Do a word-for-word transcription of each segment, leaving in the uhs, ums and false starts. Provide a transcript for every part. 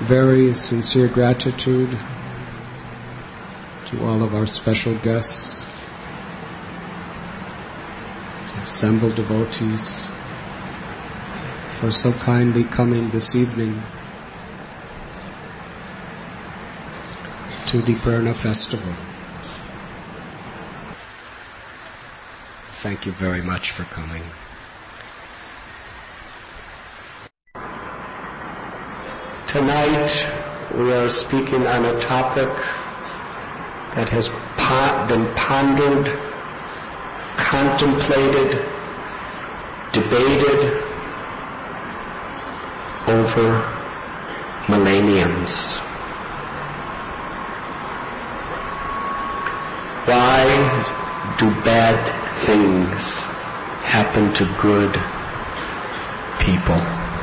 very sincere gratitude to all of our special guests, assembled devotees, for so kindly coming this evening to the Purna festival. Thank you very much for coming. Tonight we are speaking on a topic that has been pondered, contemplated, debated over millenniums. Why do bad things happen to good people?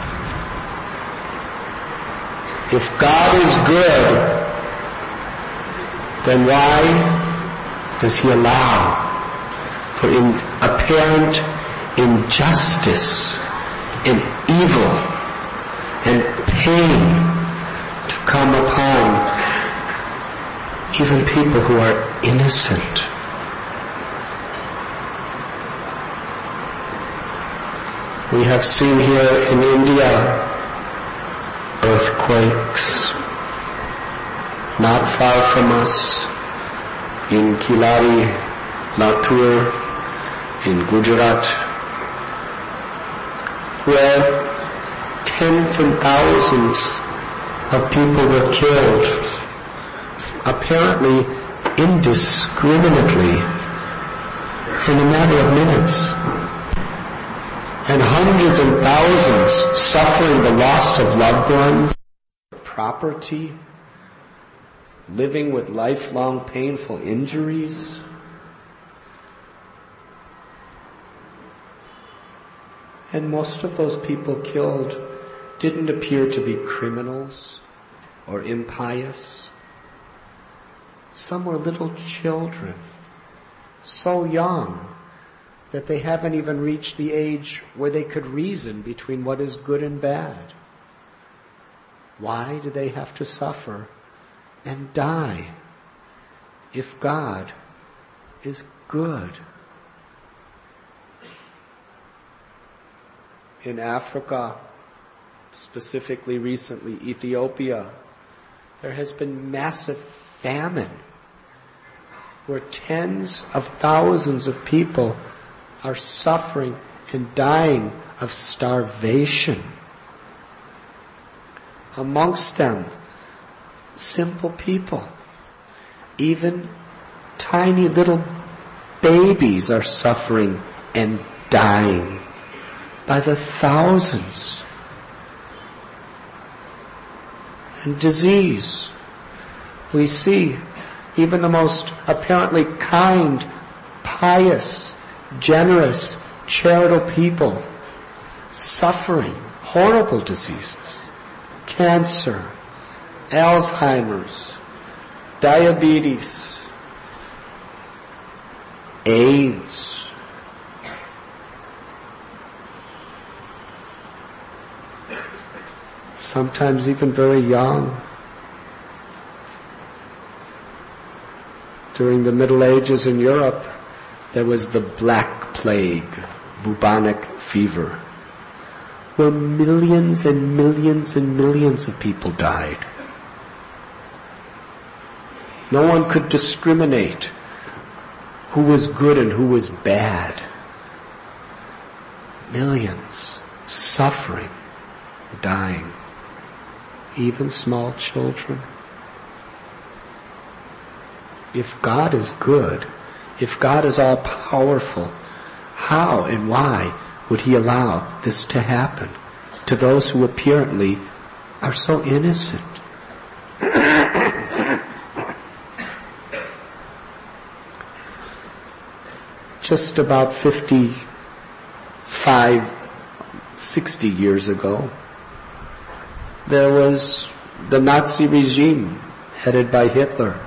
If God is good, then why does He allow for in apparent injustice and evil and pain to come upon even people who are innocent? We have seen here in India earthquakes, not far from us in Kilari, Latur, in Gujarat, where tens and thousands of people were killed, apparently indiscriminately, in a matter of minutes, and hundreds and thousands suffering the loss of loved ones, property, living with lifelong painful injuries. And most of those people killed didn't appear to be criminals or impious. Some were little children, so young that they haven't even reached the age where they could reason between what is good and bad. Why do they have to suffer and die if God is good? In Africa, specifically recently Ethiopia, there has been massive famine where tens of thousands of people are suffering and dying of starvation. Amongst them, simple people, even tiny little babies are suffering and dying by the thousands. And disease. We see even the most apparently kind, pious, generous, charitable people suffering horrible diseases. Cancer, Alzheimer's, diabetes, AIDS. Sometimes even very young. During the Middle Ages in Europe, there was the Black Plague, bubonic fever, where millions and millions and millions of people died. No one could discriminate who was good and who was bad. Millions suffering, dying, even small children. If God is good, if God is all-powerful, how and why would He allow this to happen to those who apparently are so innocent? Just about fifty-five, sixty years ago, there was the Nazi regime headed by Hitler.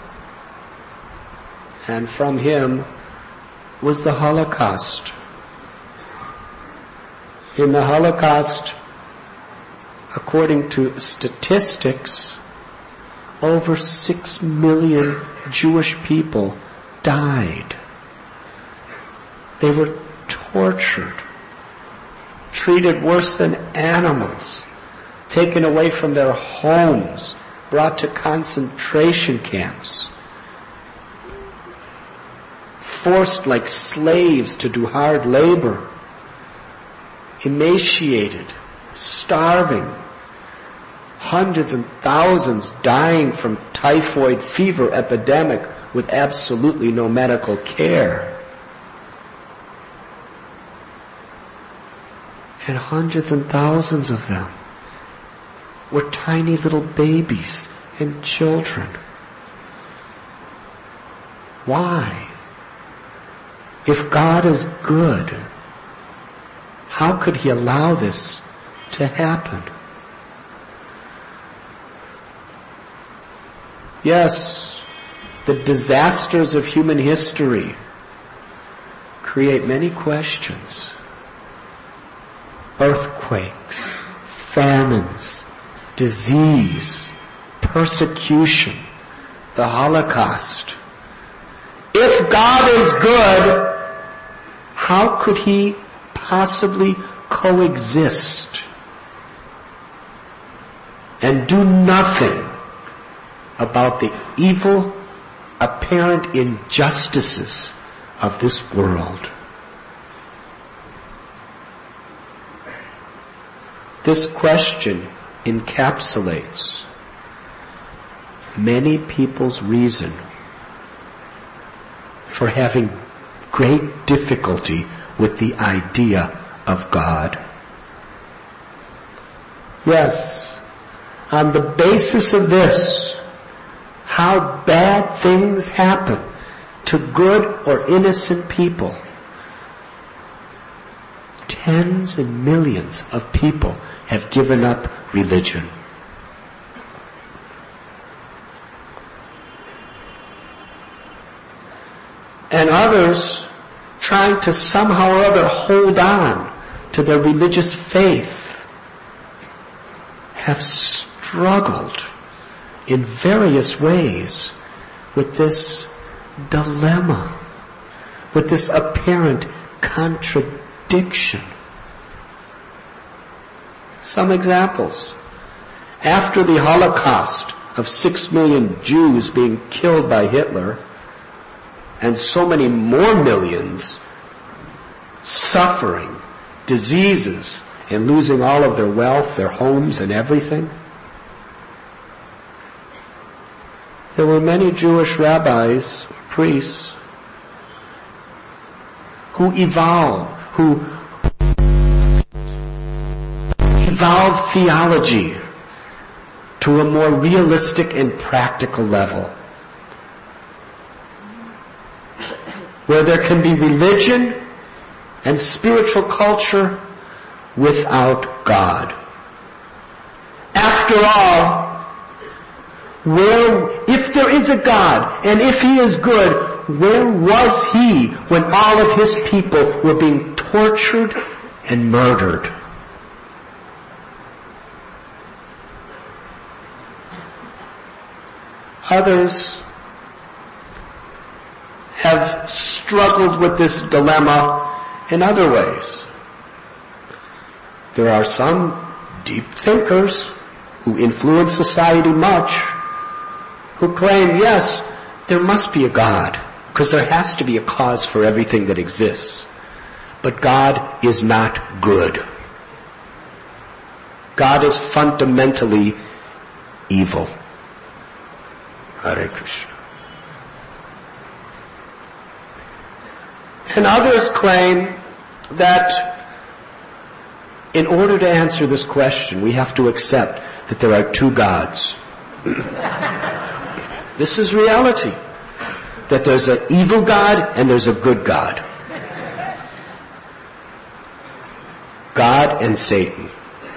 And from him was the Holocaust. In the Holocaust, according to statistics, over six million Jewish people died. They were tortured, treated worse than animals, taken away from their homes, brought to concentration camps, forced like slaves to do hard labor, emaciated, starving, hundreds and thousands dying from typhoid fever epidemic with absolutely no medical care. And hundreds and thousands of them were tiny little babies and children. Why? If God is good, how could He allow this to happen? Yes, the disasters of human history create many questions. Earthquakes, famines, disease, persecution, the Holocaust. If God is good, how could He possibly coexist and do nothing about the evil, apparent injustices of this world? This question encapsulates many people's reason for having great difficulty with the idea of God. Yes, on the basis of this, how bad things happen to good or innocent people, tens and millions of people have given up religion. And others, trying to somehow or other hold on to their religious faith, have struggled in various ways with this dilemma, with this apparent contradiction. Some examples. After the Holocaust of six million Jews being killed by Hitler, and so many more millions suffering diseases and losing all of their wealth, their homes and everything, there were many Jewish rabbis, priests, who evolved, who evolved theology to a more realistic and practical level, where there can be religion and spiritual culture without God. After all, where, if there is a God, and if He is good, where was He when all of His people were being tortured and murdered? Others have struggled with this dilemma in other ways. There are some deep thinkers who influence society much who claim, yes, there must be a God, because there has to be a cause for everything that exists. But God is not good. God is fundamentally evil. Hare Krishna. And others claim that in order to answer this question, we have to accept that there are two gods. This is reality. That there's an evil God and there's a good God. God and Satan.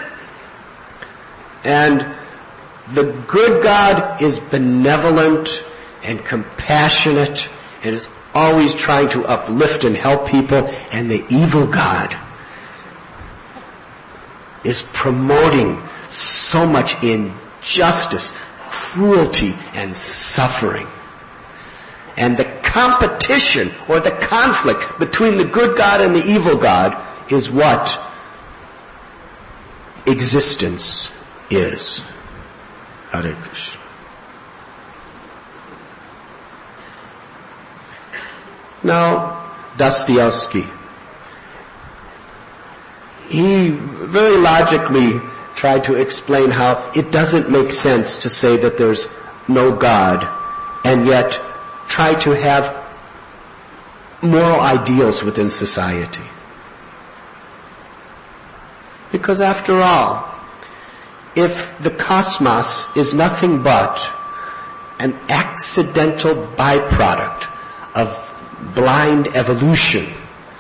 And the good God is benevolent and compassionate and is always trying to uplift and help people, and the evil God is promoting so much injustice, cruelty, and suffering. And the competition or the conflict between the good God and the evil God is what existence is. Hare Krishna. Now, Dostoevsky, he very logically tried to explain how it doesn't make sense to say that there's no God and yet try to have moral ideals within society. Because after all, if the cosmos is nothing but an accidental byproduct of blind evolution,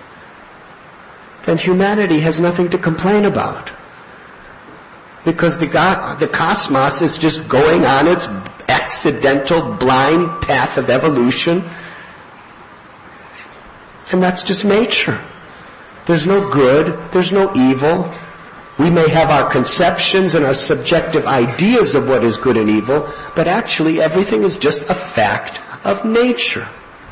then humanity has nothing to complain about. Because the, God, the cosmos is just going on its accidental, blind path of evolution. And that's just nature. There's no good, there's no evil. We may have our conceptions and our subjective ideas of what is good and evil, but actually everything is just a fact of nature.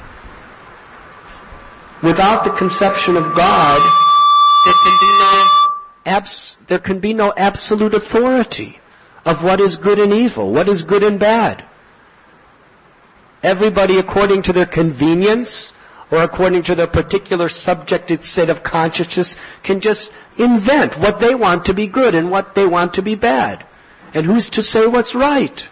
Without the conception of God, there can be no abs- there can be no absolute authority of what is good and evil, what is good and bad. Everybody, according to their convenience or according to their particular subjective state of consciousness, can just invent what they want to be good and what they want to be bad. And who's to say what's right?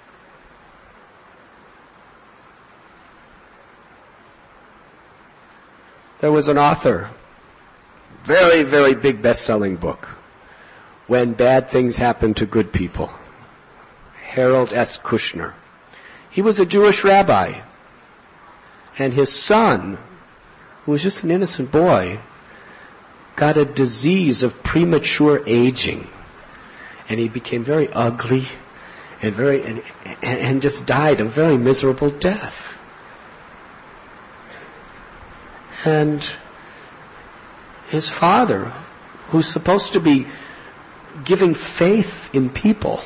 There was an author, very, very big best-selling book, When Bad Things Happen to Good People, Harold S. Kushner. He was a Jewish rabbi, and his son, who was just an innocent boy, got a disease of premature aging, and he became very ugly and very and, and just died a very miserable death. And his father, who's supposed to be giving faith in people,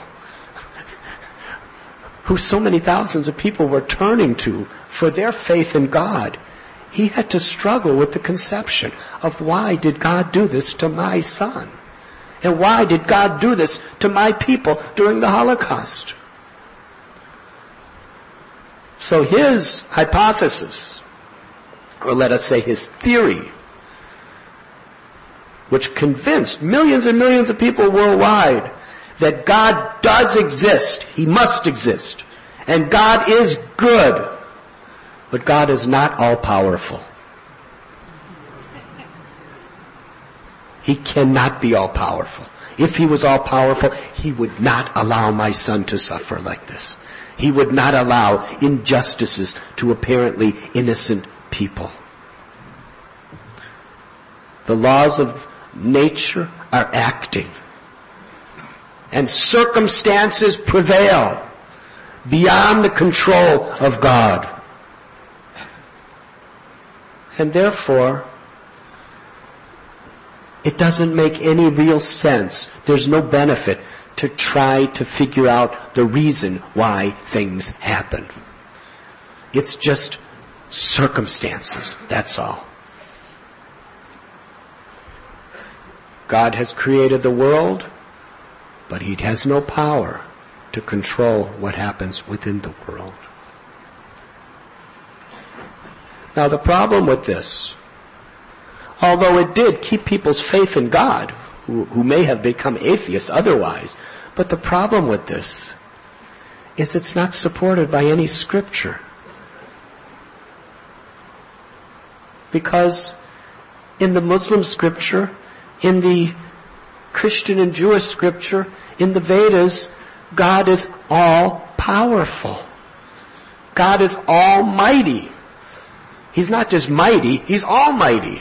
who so many thousands of people were turning to for their faith in God, he had to struggle with the conception of why did God do this to my son? And why did God do this to my people during the Holocaust? So his hypothesis, or let us say his theory, which convinced millions and millions of people worldwide that God does exist, He must exist, and God is good, but God is not all-powerful. He cannot be all-powerful. If He was all-powerful, He would not allow my son to suffer like this. He would not allow injustices to apparently innocent people. The laws of nature are acting, and circumstances prevail beyond the control of God. And therefore, it doesn't make any real sense. There's no benefit to try to figure out the reason why things happen. It's just circumstances, that's all. God has created the world, but He has no power to control what happens within the world. Now the problem with this, although it did keep people's faith in God, who, who may have become atheists otherwise, but the problem with this is it's not supported by any scripture. Because in the Muslim scripture, in the Christian and Jewish scripture, in the Vedas, God is all-powerful. God is almighty. He's not just mighty, He's almighty.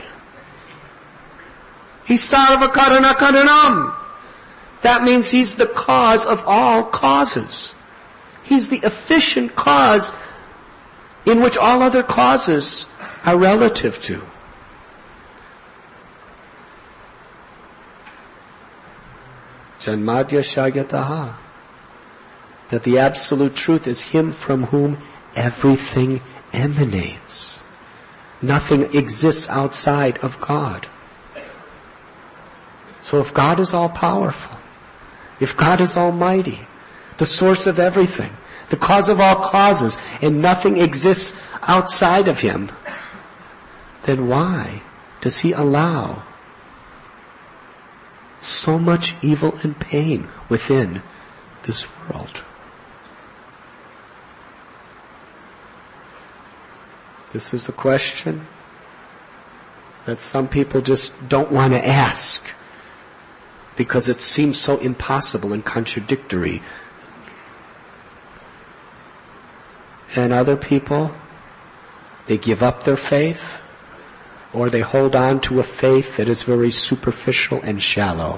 He's Sarva Karana Karanam. That means He's the cause of all causes. He's the efficient cause in which all other causes are relative to. Janmadya Shagyataha. That the absolute truth is Him from whom everything emanates. Nothing exists outside of God. So if God is all-powerful, if God is almighty, the source of everything, the cause of all causes, and nothing exists outside of Him, then why does He allow so much evil and pain within this world? This is a question that some people just don't want to ask because it seems so impossible and contradictory. And other people, they give up their faith, or they hold on to a faith that is very superficial and shallow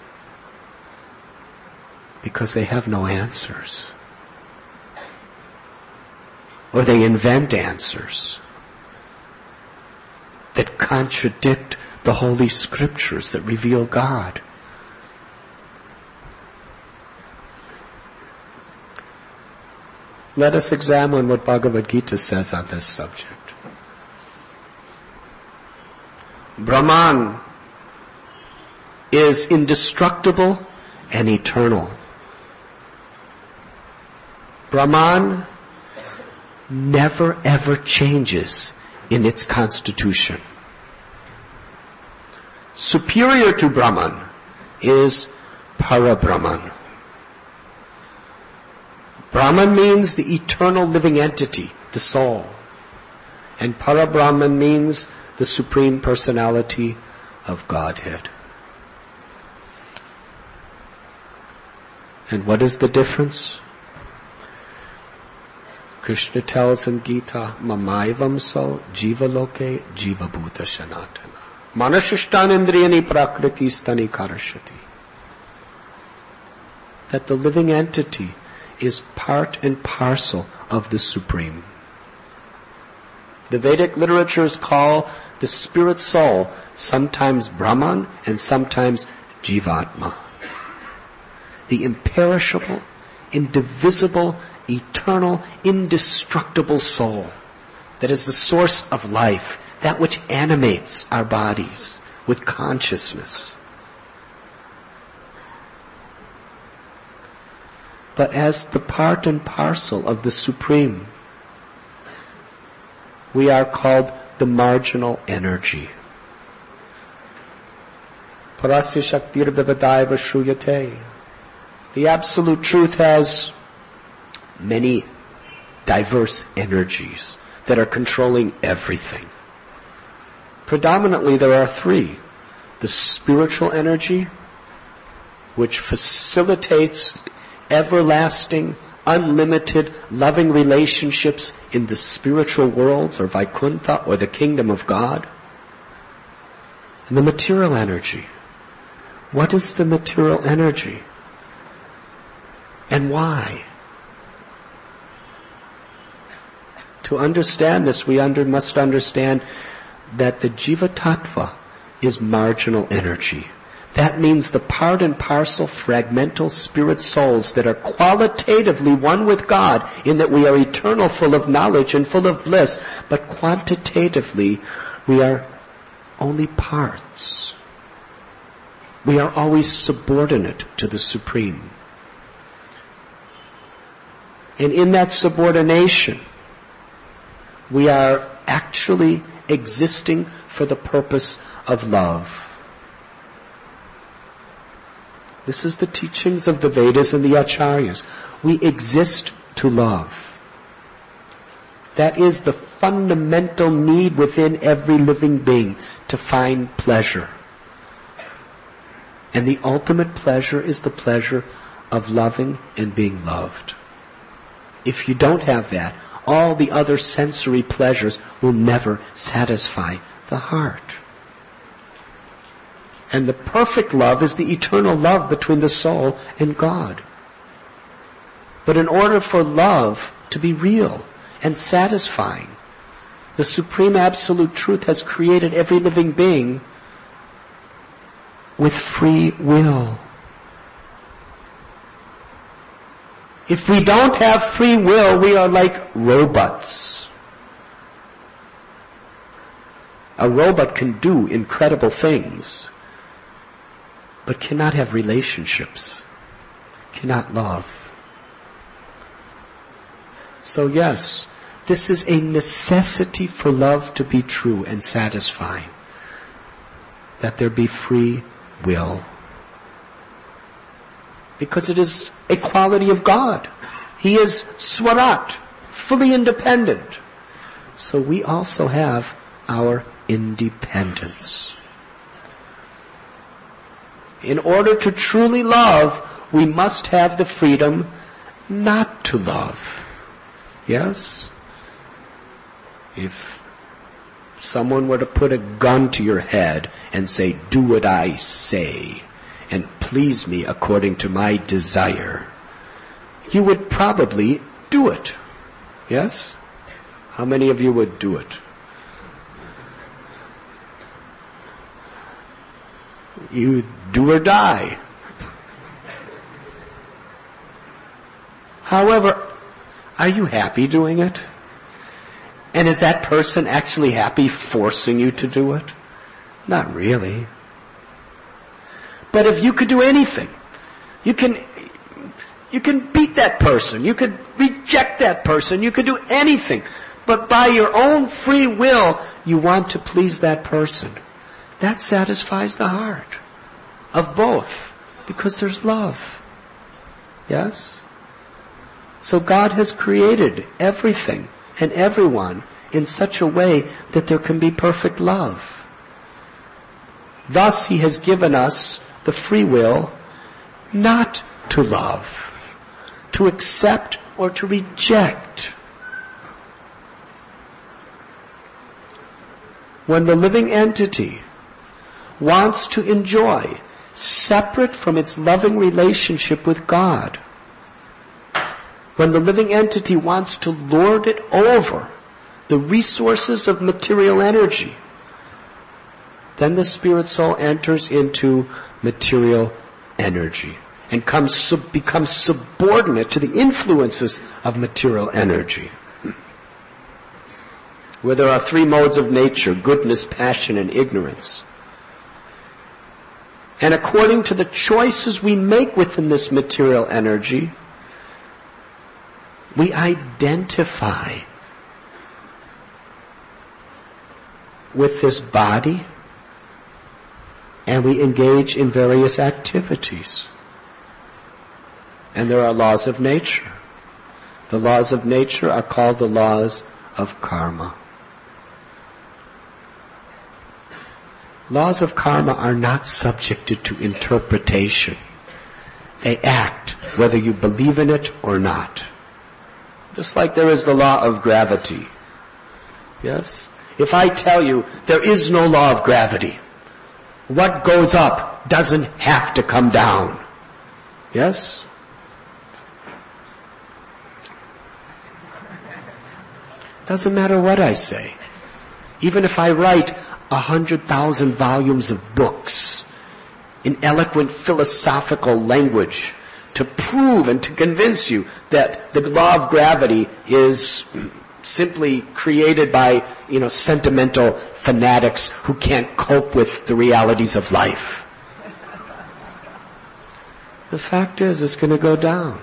because they have no answers. Or they invent answers that contradict the Holy Scriptures that reveal God. Let us examine what Bhagavad Gita says on this subject. Brahman is indestructible and eternal. Brahman never ever changes in its constitution. Superior to Brahman is Para-Brahman. Brahman means the eternal living entity, the soul. And Para-Brahman means the Supreme Personality of Godhead. And what is the difference? Krishna tells in Gita, Mamaivam so jiva loke jiva bhuta sanatana. Manashishtanindriyani prakriti stani karashati. That the living entity is part and parcel of the Supreme. The Vedic literatures call the spirit soul sometimes Brahman and sometimes Jivatma. The imperishable, indivisible, eternal, indestructible soul that is the source of life, that which animates our bodies with consciousness. But as the part and parcel of the Supreme, we are called the marginal energy. Parasya Shaktir Vivadaiva Shruyate. The absolute truth has many diverse energies that are controlling everything. Predominantly there are three. The spiritual energy, which facilitates everlasting, unlimited, loving relationships in the spiritual worlds or Vaikuntha or the kingdom of God. And the material energy. What is the material energy? And why? To understand this, we under, must understand that the Jiva Tattva is marginal energy. That means the part and parcel fragmental spirit souls that are qualitatively one with God in that we are eternal, full of knowledge and full of bliss, but quantitatively we are only parts. We are always subordinate to the Supreme. And in that subordination, we are actually existing for the purpose of love. This is the teachings of the Vedas and the Acharyas. We exist to love. That is the fundamental need within every living being, to find pleasure. And the ultimate pleasure is the pleasure of loving and being loved. If you don't have that, all the other sensory pleasures will never satisfy the heart. And the perfect love is the eternal love between the soul and God. But in order for love to be real and satisfying, the Supreme Absolute Truth has created every living being with free will. If we don't have free will, we are like robots. A robot can do incredible things, but cannot have relationships, cannot love. So yes, this is a necessity for love to be true and satisfying, that there be free will. Because it is a quality of God. He is Swarat, fully independent. So we also have our independence. In order to truly love, we must have the freedom not to love. Yes? If someone were to put a gun to your head and say, do what I say, and please me according to my desire, you would probably do it. Yes? How many of you would do it? You do or die. However, are you happy doing it? And is that person actually happy forcing you to do it? Not really. But if you could do anything, you can, you can beat that person, you could reject that person, you could do anything. But by your own free will, you want to please that person. That satisfies the heart of both, because there's love. Yes? So God has created everything and everyone in such a way that there can be perfect love. Thus He has given us the free will not to love, to accept or to reject. When the living entity wants to enjoy, separate from its loving relationship with God, when the living entity wants to lord it over the resources of material energy, then the spirit soul enters into material energy and comes, sub, becomes subordinate to the influences of material energy. Where there are three modes of nature, goodness, passion, and ignorance. And according to the choices we make within this material energy, we identify with this body, and we engage in various activities. And there are laws of nature. The laws of nature are called the laws of karma. Laws of karma are not subjected to interpretation. They act whether you believe in it or not. Just like there is the law of gravity. Yes? If I tell you there is no law of gravity, what goes up doesn't have to come down. Yes? Doesn't matter what I say. Even if I write a hundred thousand volumes of books in eloquent philosophical language to prove and to convince you that the law of gravity is simply created by, you know, sentimental fanatics who can't cope with the realities of life. The fact is, it's going to go down.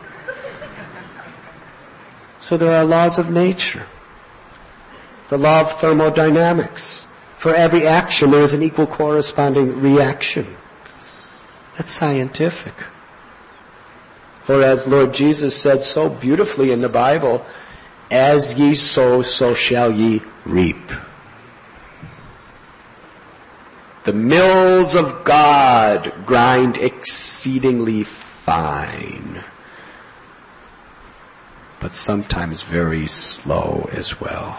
So there are laws of nature. The law of thermodynamics. For every action, there is an equal corresponding reaction. That's scientific. Or as Lord Jesus said so beautifully in the Bible, as ye sow, so shall ye reap. The mills of God grind exceedingly fine, but sometimes very slow as well.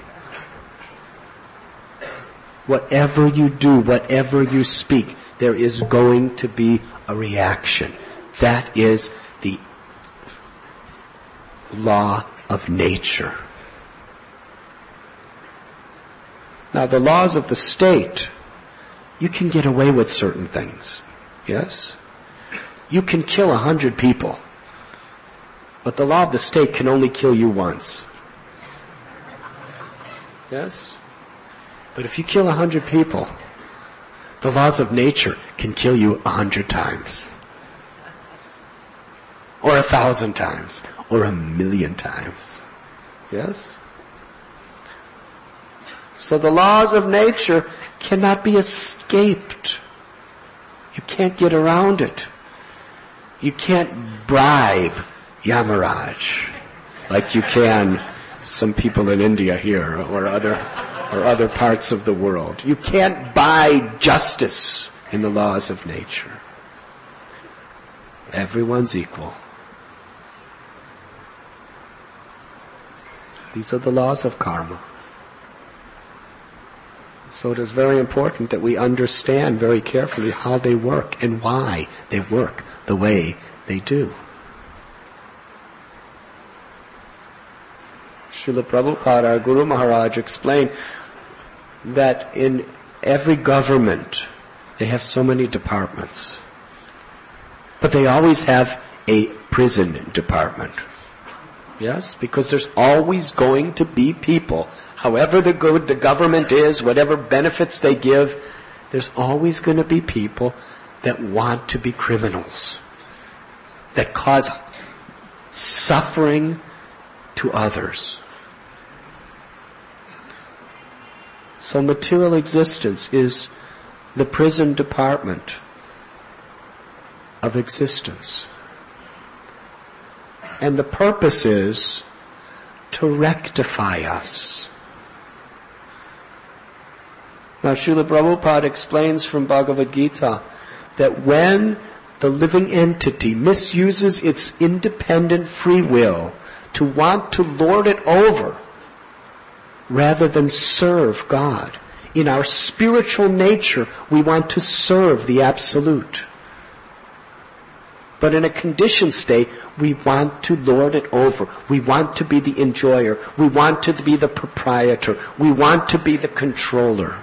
Whatever you do, whatever you speak, there is going to be a reaction. That is the law of nature. Now, the laws of the state, you can get away with certain things. Yes? You can kill a hundred people. But the law of the state can only kill you once. Yes? But if you kill a hundred people, the laws of nature can kill you a hundred times. Or a thousand times. Or a million times. Yes? So the laws of nature cannot be escaped. You can't get around it. You can't bribe Yamaraj like you can some people in India here or other or other parts of the world. You can't buy justice in the laws of nature. Everyone's equal. These are the laws of karma. So it is very important that we understand very carefully how they work and why they work the way they do. Srila Prabhupada, our Guru Maharaj, explained that in every government they have so many departments. But they always have a prison department. Yes? Because there's always going to be people, however the good the government is, whatever benefits they give, there's always going to be people that want to be criminals, that cause suffering to others. So material existence is the prison department of existence. And the purpose is to rectify us. Now, Srila Prabhupada explains from Bhagavad Gita that when the living entity misuses its independent free will to want to lord it over rather than serve God, in our spiritual nature we want to serve the Absolute. But in a conditioned state, we want to lord it over. We want to be the enjoyer. We want to be the proprietor. We want to be the controller.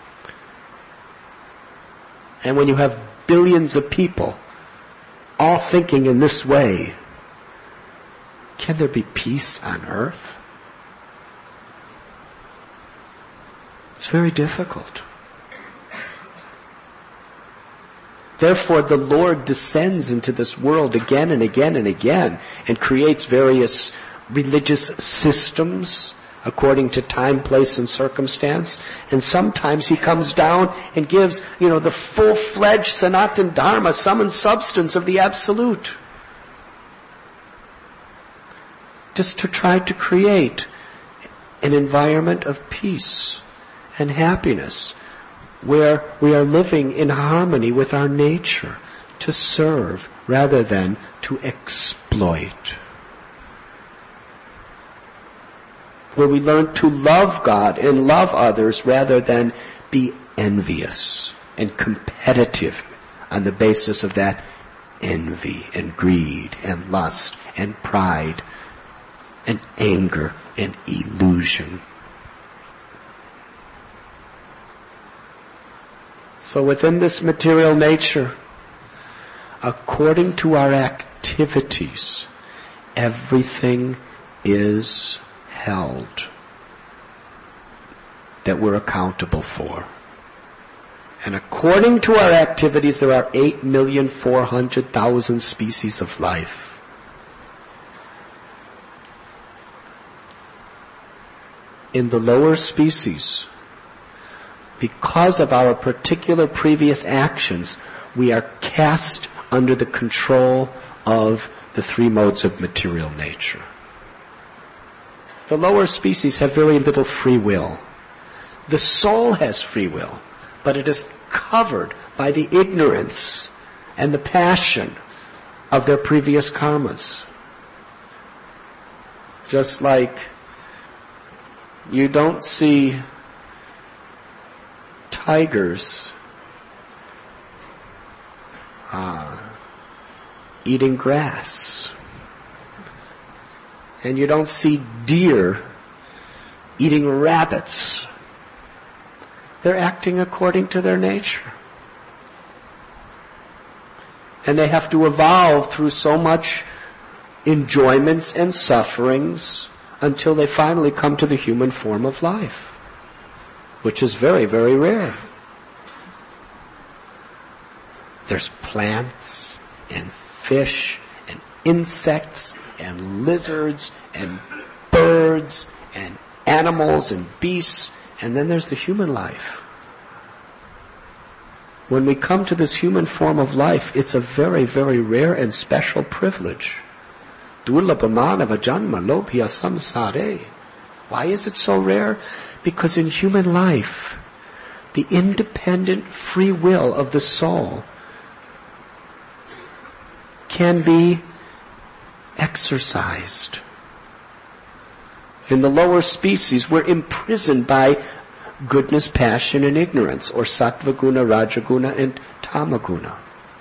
And when you have billions of people all thinking in this way, can there be peace on earth? It's very difficult. Therefore, the Lord descends into this world again and again and again and creates various religious systems according to time, place, and circumstance. And sometimes He comes down and gives, you know, the full-fledged Sanatana Dharma, sum and substance of the Absolute. Just to try to create an environment of peace and happiness, where we are living in harmony with our nature, to serve rather than to exploit. Where we learn to love God and love others rather than be envious and competitive on the basis of that envy and greed and lust and pride and anger and illusion. So within this material nature, according to our activities, everything is held that we're accountable for. And according to our activities, there are eight million four hundred thousand species of life. In the lower species, because of our particular previous actions, we are cast under the control of the three modes of material nature. The lower species have very little free will. The soul has free will, but it is covered by the ignorance and the passion of their previous karmas. Just like you don't see tigers uh, eating grass. And you don't see deer eating rabbits. They're acting according to their nature. And they have to evolve through so much enjoyments and sufferings until they finally come to the human form of life, which is very, very rare. There's plants and fish and insects and lizards and birds and animals and beasts, and then there's the human life. When we come to this human form of life, it's a very, very rare and special privilege. Why is it so rare? Because in human life, the independent free will of the soul can be exercised. In the lower species, we're imprisoned by goodness, passion, and ignorance, or sattva guna, rajaguna, and tamaguna.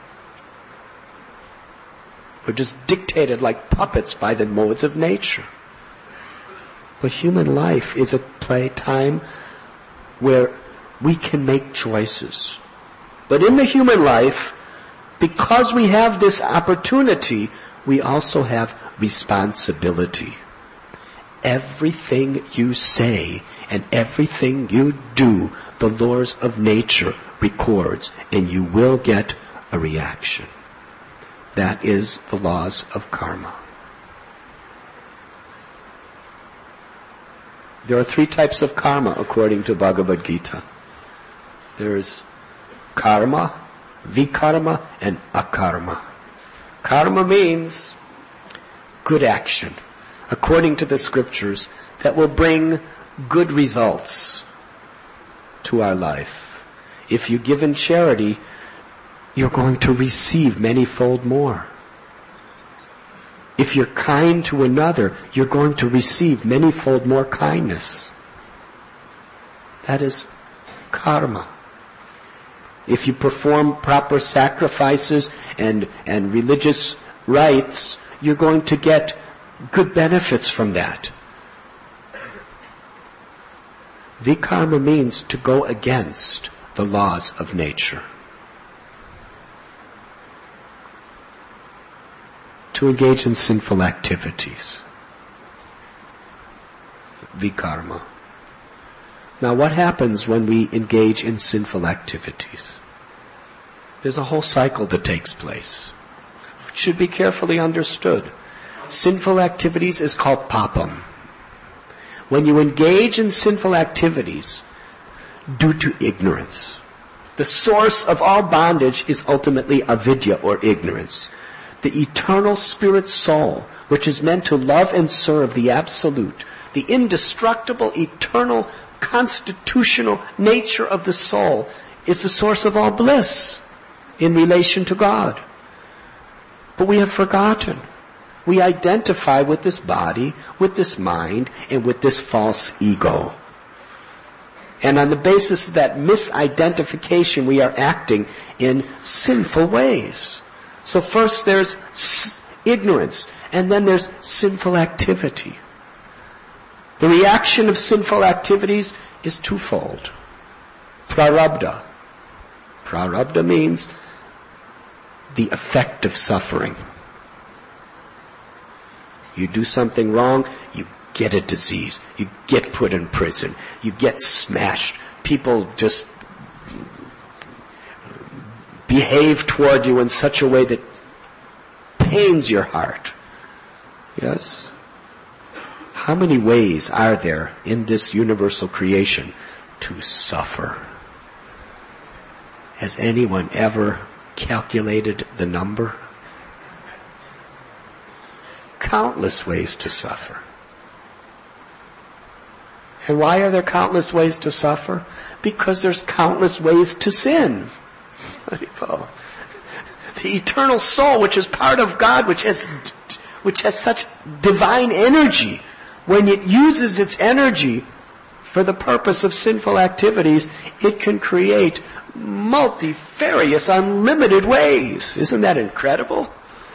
We're just dictated like puppets by the modes of nature. But human life is a playtime where we can make choices. But in the human life, because we have this opportunity, we also have responsibility. Everything you say and everything you do, the laws of nature records, and you will get a reaction. That is the laws of karma. There are three types of karma according to Bhagavad Gita. There's karma, vikarma, and akarma. Karma means good action, according to the scriptures, that will bring good results to our life. If you give in charity, you're going to receive manyfold more. If you're kind to another, you're going to receive manyfold more kindness. That is karma. If you perform proper sacrifices and, and religious rites, you're going to get good benefits from that. Vikarma means to go against the laws of nature. To engage in sinful activities. Vikarma. Now what happens when we engage in sinful activities? There's a whole cycle that takes place, which should be carefully understood. Sinful activities is called papam. When you engage in sinful activities due to ignorance, the source of all bondage is ultimately avidya, or ignorance. The eternal spirit soul, which is meant to love and serve the absolute, the indestructible, eternal, constitutional nature of the soul, is the source of all bliss in relation to God. But we have forgotten. We identify with this body, with this mind, and with this false ego. And on the basis of that misidentification, we are acting in sinful ways. So first there's ignorance, and then there's sinful activity. The reaction of sinful activities is twofold. Prarabdha. Prarabdha means the effect of suffering. You do something wrong, you get a disease. You get put in prison. You get smashed. People just behave toward you in such a way that pains your heart. Yes? How many ways are there in this universal creation to suffer? Has anyone ever calculated the number? Countless ways to suffer. And why are there countless ways to suffer? Because there's countless ways to sin. The eternal soul, which is part of God, which has, which has such divine energy, when it uses its energy for the purpose of sinful activities, it can create multifarious, unlimited ways. Isn't that incredible?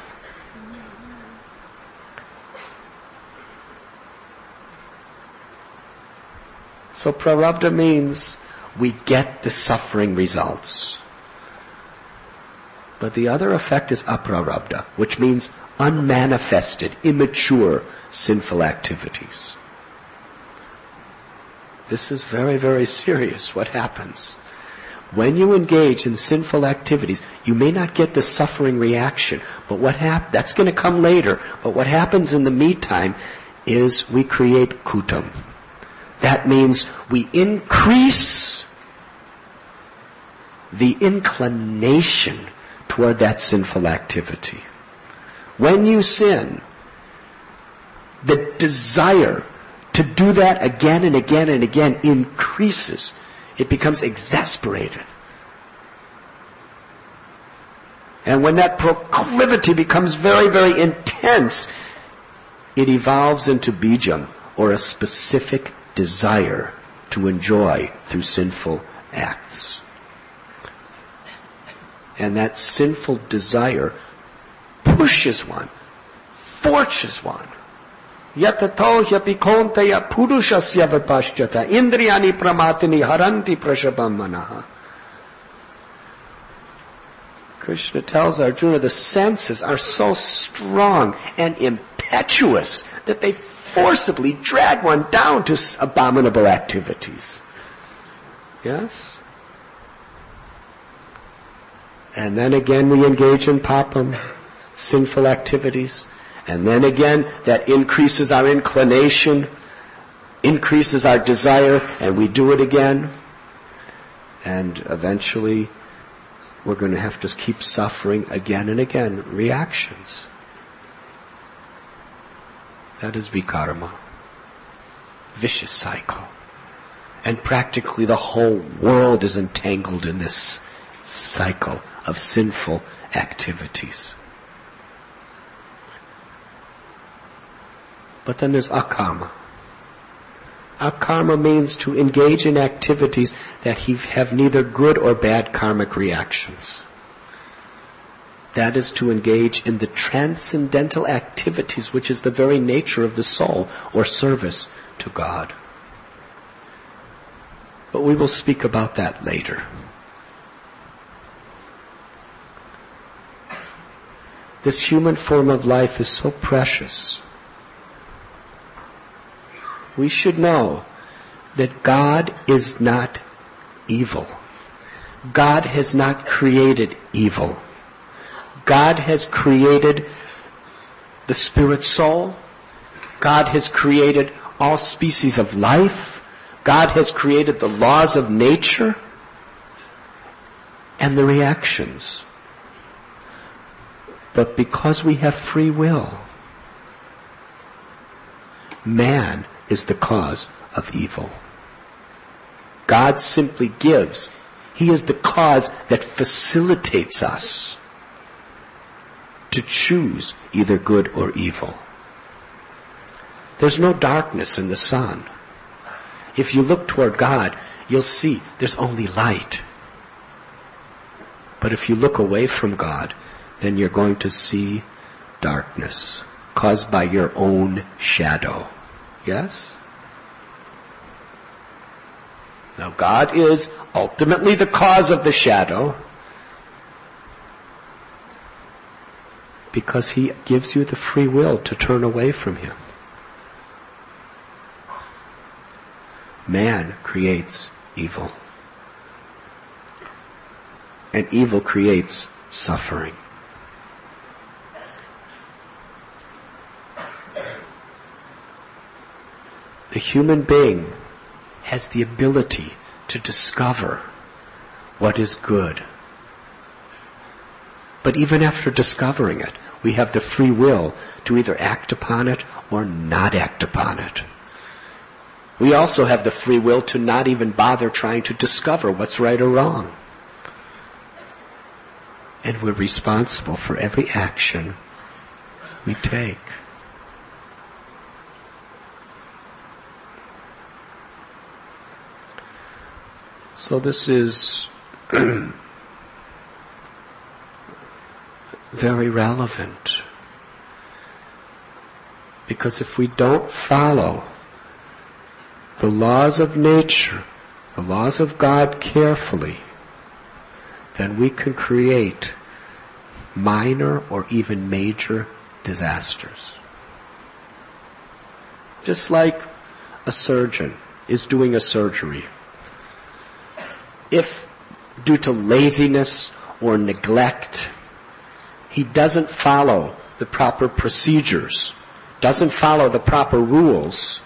So prarabdha means we get the suffering results. But the other effect is aprarabdha, which means unmanifested, immature, sinful activities. This is very, very serious, what happens. When you engage in sinful activities, you may not get the suffering reaction, but what hap- that's going to come later. But what happens in the meantime is we create kutam. That means we increase the inclination toward that sinful activity. When you sin, the desire to do that again and again and again increases. It becomes exasperated. And when that proclivity becomes very, very intense, it evolves into bijam, or a specific desire to enjoy through sinful acts. And that sinful desire pushes one, forces one. Yatato hyapikonteya purushasya vipashyata indriyani pramatini haranti prashabam manaha. Krishna tells Arjuna the senses are so strong and impetuous that they forcibly drag one down to abominable activities. Yes? And then again we engage in papam, sinful activities. And then again, that increases our inclination, increases our desire, and we do it again. And eventually, we're going to have to keep suffering again and again, reactions. That is vikarma, vicious cycle. And practically the whole world is entangled in this cycle of sinful activities. But then there's akarma. Akarma means to engage in activities that have neither good or bad karmic reactions. That is to engage in the transcendental activities, which is the very nature of the soul, or service to God. But we will speak about that later. This human form of life is so precious. We should know that God is not evil. God has not created evil. God has created the spirit soul. God has created all species of life. God has created the laws of nature and the reactions. But because we have free will, man is the cause of evil. God simply gives. He is the cause that facilitates us to choose either good or evil. There's no darkness in the sun. If you look toward God, you'll see there's only light. But if you look away from God, then you're going to see darkness caused by your own shadow. Yes? Now God is ultimately the cause of the shadow because He gives you the free will to turn away from Him. Man creates evil. And evil creates suffering. The human being has the ability to discover what is good. But even after discovering it, we have the free will to either act upon it or not act upon it. We also have the free will to not even bother trying to discover what's right or wrong. And we're responsible for every action we take. So this is very relevant. Because if we don't follow the laws of nature, the laws of God carefully, then we can create minor or even major disasters. Just like a surgeon is doing a surgery. If, due to laziness or neglect, he doesn't follow the proper procedures, doesn't follow the proper rules,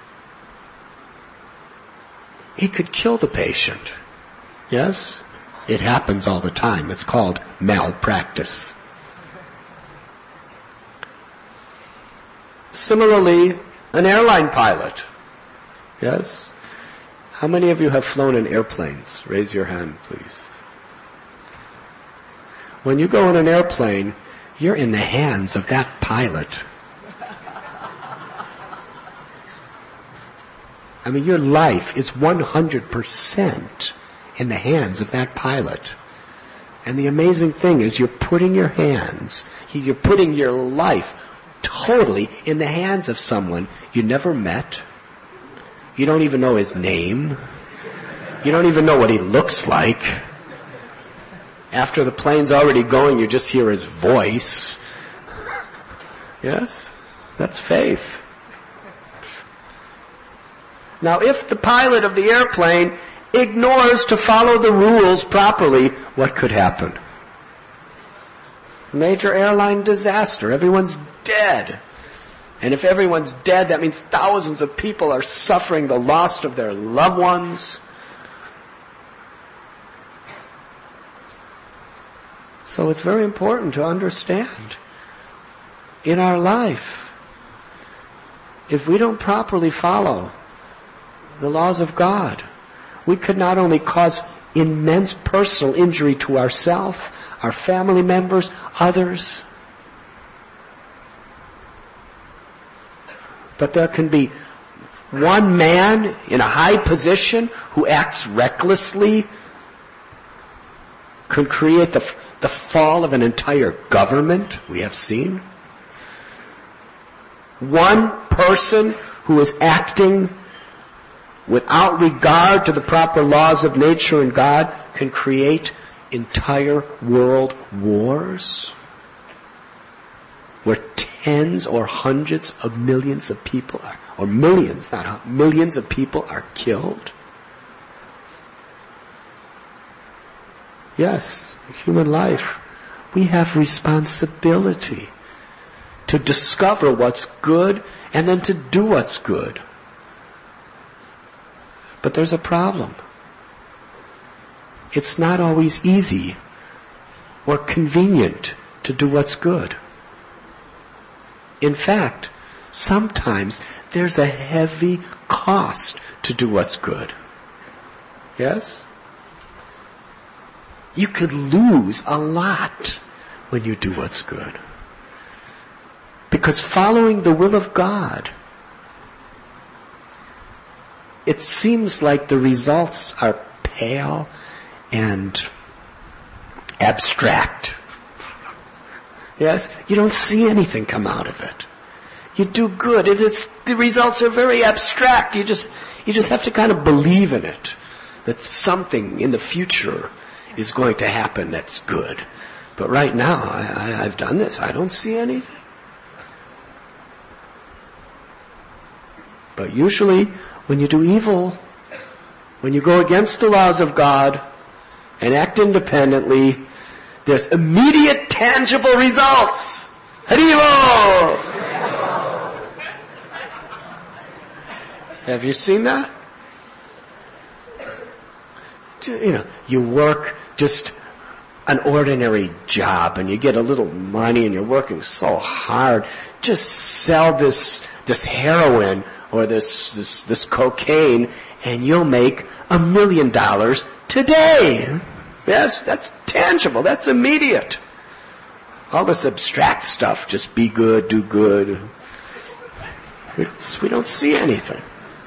he could kill the patient. Yes? It happens all the time. It's called malpractice. Similarly, an airline pilot. Yes? How many of you have flown in airplanes? Raise your hand, please. When you go in an airplane, you're in the hands of that pilot. I mean, your life is one hundred percent in the hands of that pilot. And the amazing thing is you're putting your hands, you're putting your life totally in the hands of someone you never met. You don't even know his name. You don't even know what he looks like. After the plane's already going, you just hear his voice. Yes? That's faith. Now, if the pilot of the airplane ignores to follow the rules properly, what could happen? Major airline disaster. Everyone's dead. And if everyone's dead, that means thousands of people are suffering the loss of their loved ones. So it's very important to understand in our life, if we don't properly follow the laws of God, we could not only cause immense personal injury to ourselves, our family members, others, but there can be one man in a high position who acts recklessly, can create the, the fall of an entire government, we have seen. One person who is acting without regard to the proper laws of nature and God can create entire world wars where tens or hundreds of millions of people are, or millions, not millions of people are killed. Yes, human life, we have responsibility to discover what's good and then to do what's good. But there's a problem. It's not always easy or convenient to do what's good. In fact, sometimes there's a heavy cost to do what's good. Yes? You could lose a lot when you do what's good. Because following the will of God, it seems like the results are pale and abstract. Yes? You don't see anything come out of it. You do good. It is, the results are very abstract. You just, you just have to kind of believe in it. That something in the future is going to happen that's good. But right now, I, I, I've done this. I don't see anything. But usually, when you do evil, when you go against the laws of God and act independently, there's immediate, tangible results. Haribo! Have you seen that? You know, you work just an ordinary job and you get a little money and you're working so hard. Just sell this this heroin or this this this cocaine and you'll make a million dollars today. Yes, that's tangible. That's immediate. All this abstract stuff, just be good, do good. It's, we don't see anything.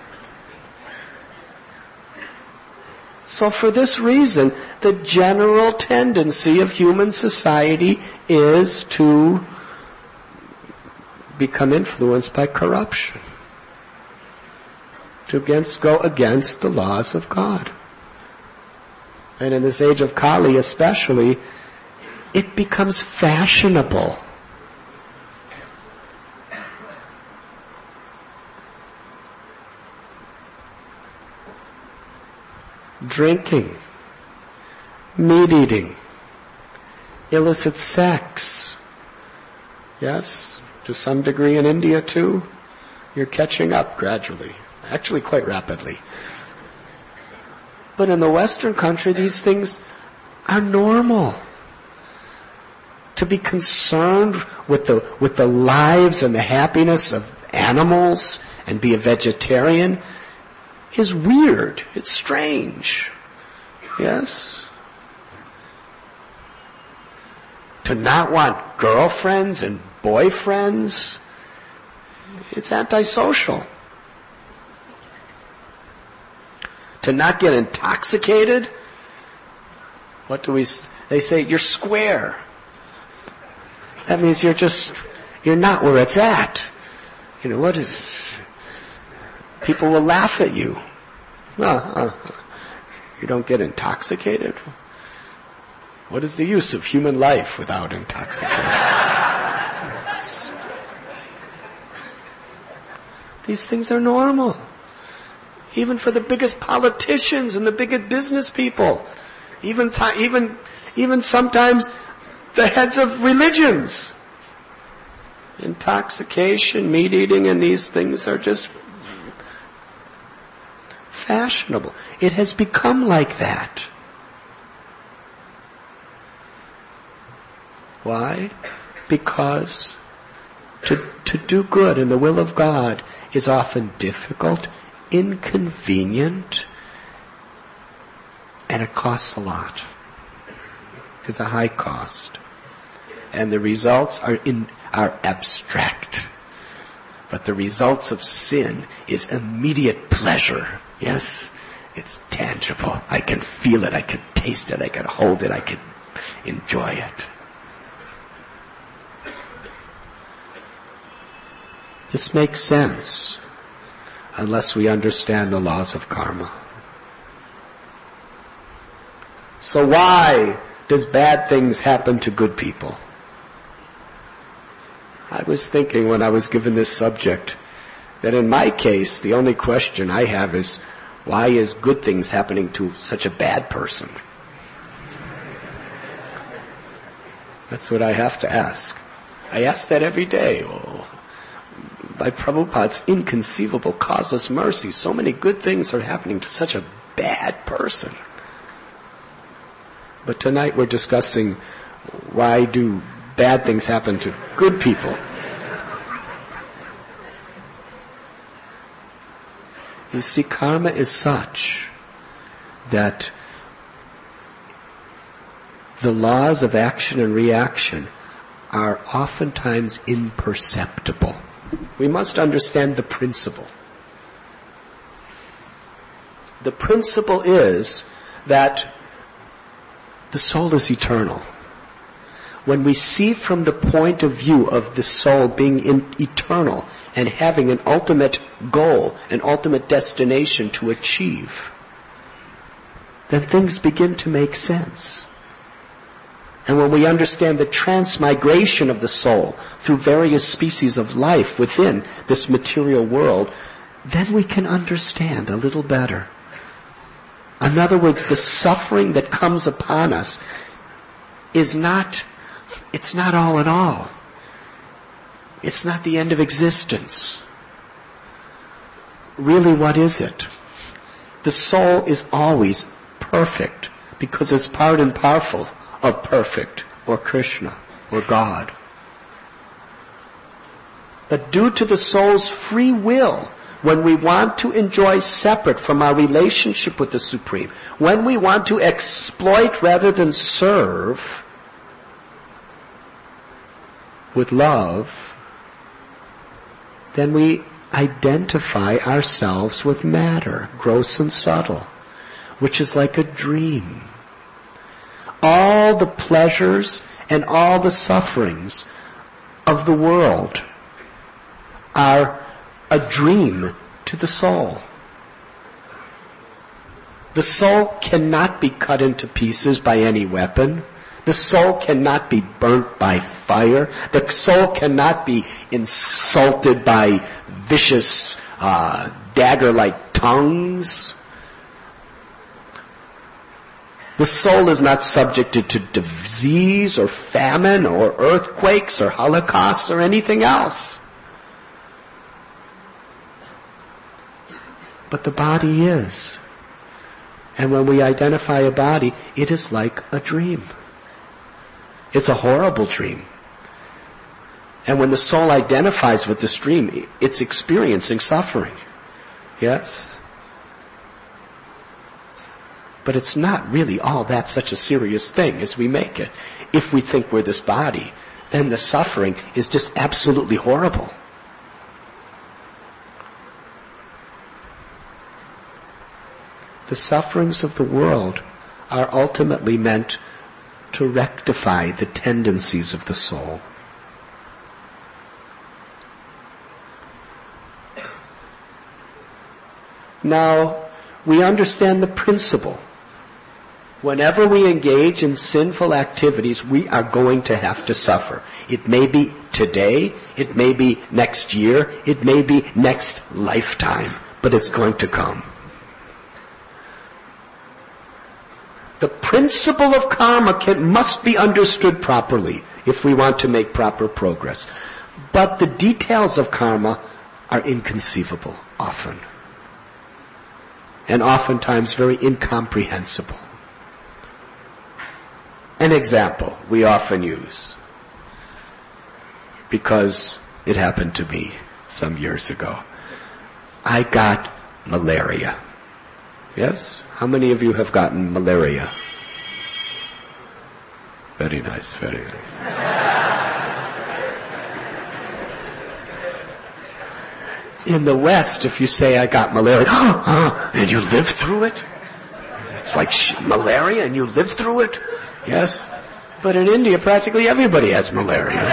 So for this reason, the general tendency of human society is to become influenced by corruption, to against, go against the laws of God. And in this age of Kali especially, it becomes fashionable. Drinking, meat eating, illicit sex. Yes, to some degree in India too. You're catching up gradually, actually quite rapidly. But in the Western country, these things are normal. To be concerned with the with the lives and the happiness of animals and be a vegetarian is weird. It's strange. Yes? To not want girlfriends and boyfriends, it's antisocial. To not get intoxicated, what do we, they say, you're square. That means you're just, you're not where it's at. You know, what is, people will laugh at you. Uh, uh, you don't get intoxicated? What is the use of human life without intoxication? These things are normal. Even for the biggest politicians and the biggest business people. Even, even, even sometimes the heads of religions. Intoxication, meat eating, and these things are just fashionable. It has become like that. Why? Because to, to do good in the will of God is often difficult, inconvenient, and it costs a lot. It's a high cost. And the results are in, are abstract. But the results of sin is immediate pleasure. Yes? It's tangible. I can feel it. I can taste it. I can hold it. I can enjoy it. This makes sense unless we understand the laws of karma. So why does bad things happen to good people? I was thinking when I was given this subject that in my case, the only question I have is, why is good things happening to such a bad person? That's what I have to ask. I ask that every day. Oh, by Prabhupada's inconceivable causeless mercy, so many good things are happening to such a bad person. But tonight we're discussing why do bad things happen to good people. You see, karma is such that the laws of action and reaction are oftentimes imperceptible. We must understand the principle. The principle is that the soul is eternal. When we see from the point of view of the soul being in, eternal and having an ultimate goal, an ultimate destination to achieve, then things begin to make sense. And when we understand the transmigration of the soul through various species of life within this material world, then we can understand a little better. In other words, the suffering that comes upon us is not, it's not all in all. It's not the end of existence. Really, what is it? The soul is always perfect because it's part and parcel of perfect, or Krishna, or God. But due to the soul's free will, when we want to enjoy separate from our relationship with the Supreme, when we want to exploit rather than serve with love, then we identify ourselves with matter, gross and subtle, which is like a dream. All the pleasures and all the sufferings of the world are a dream to the soul. The soul cannot be cut into pieces by any weapon, The soul cannot be burnt by fire. The soul cannot be insulted by vicious, uh, dagger-like tongues. The soul is not subjected to disease or famine or earthquakes or holocausts or anything else. But the body is. And when we identify a body, it is like a dream. It's a horrible dream. And when the soul identifies with this dream, it's experiencing suffering. Yes? But it's not really all that such a serious thing as we make it. If we think we're this body, then the suffering is just absolutely horrible. The sufferings of the world are ultimately meant to rectify the tendencies of the soul. Now, we understand the principle. Whenever we engage in sinful activities, we are going to have to suffer. It may be today, it may be next year, it may be next lifetime, but it's going to come. The principle of karma can, must be understood properly if we want to make proper progress. But the details of karma are inconceivable often. And oftentimes very incomprehensible. An example we often use, because it happened to me some years ago. I got malaria. Yes? How many of you have gotten malaria? Very nice, very nice. In the West, if you say, I got malaria, and you live through it, it's like sh- malaria and you live through it? Yes? But in India, practically everybody has malaria.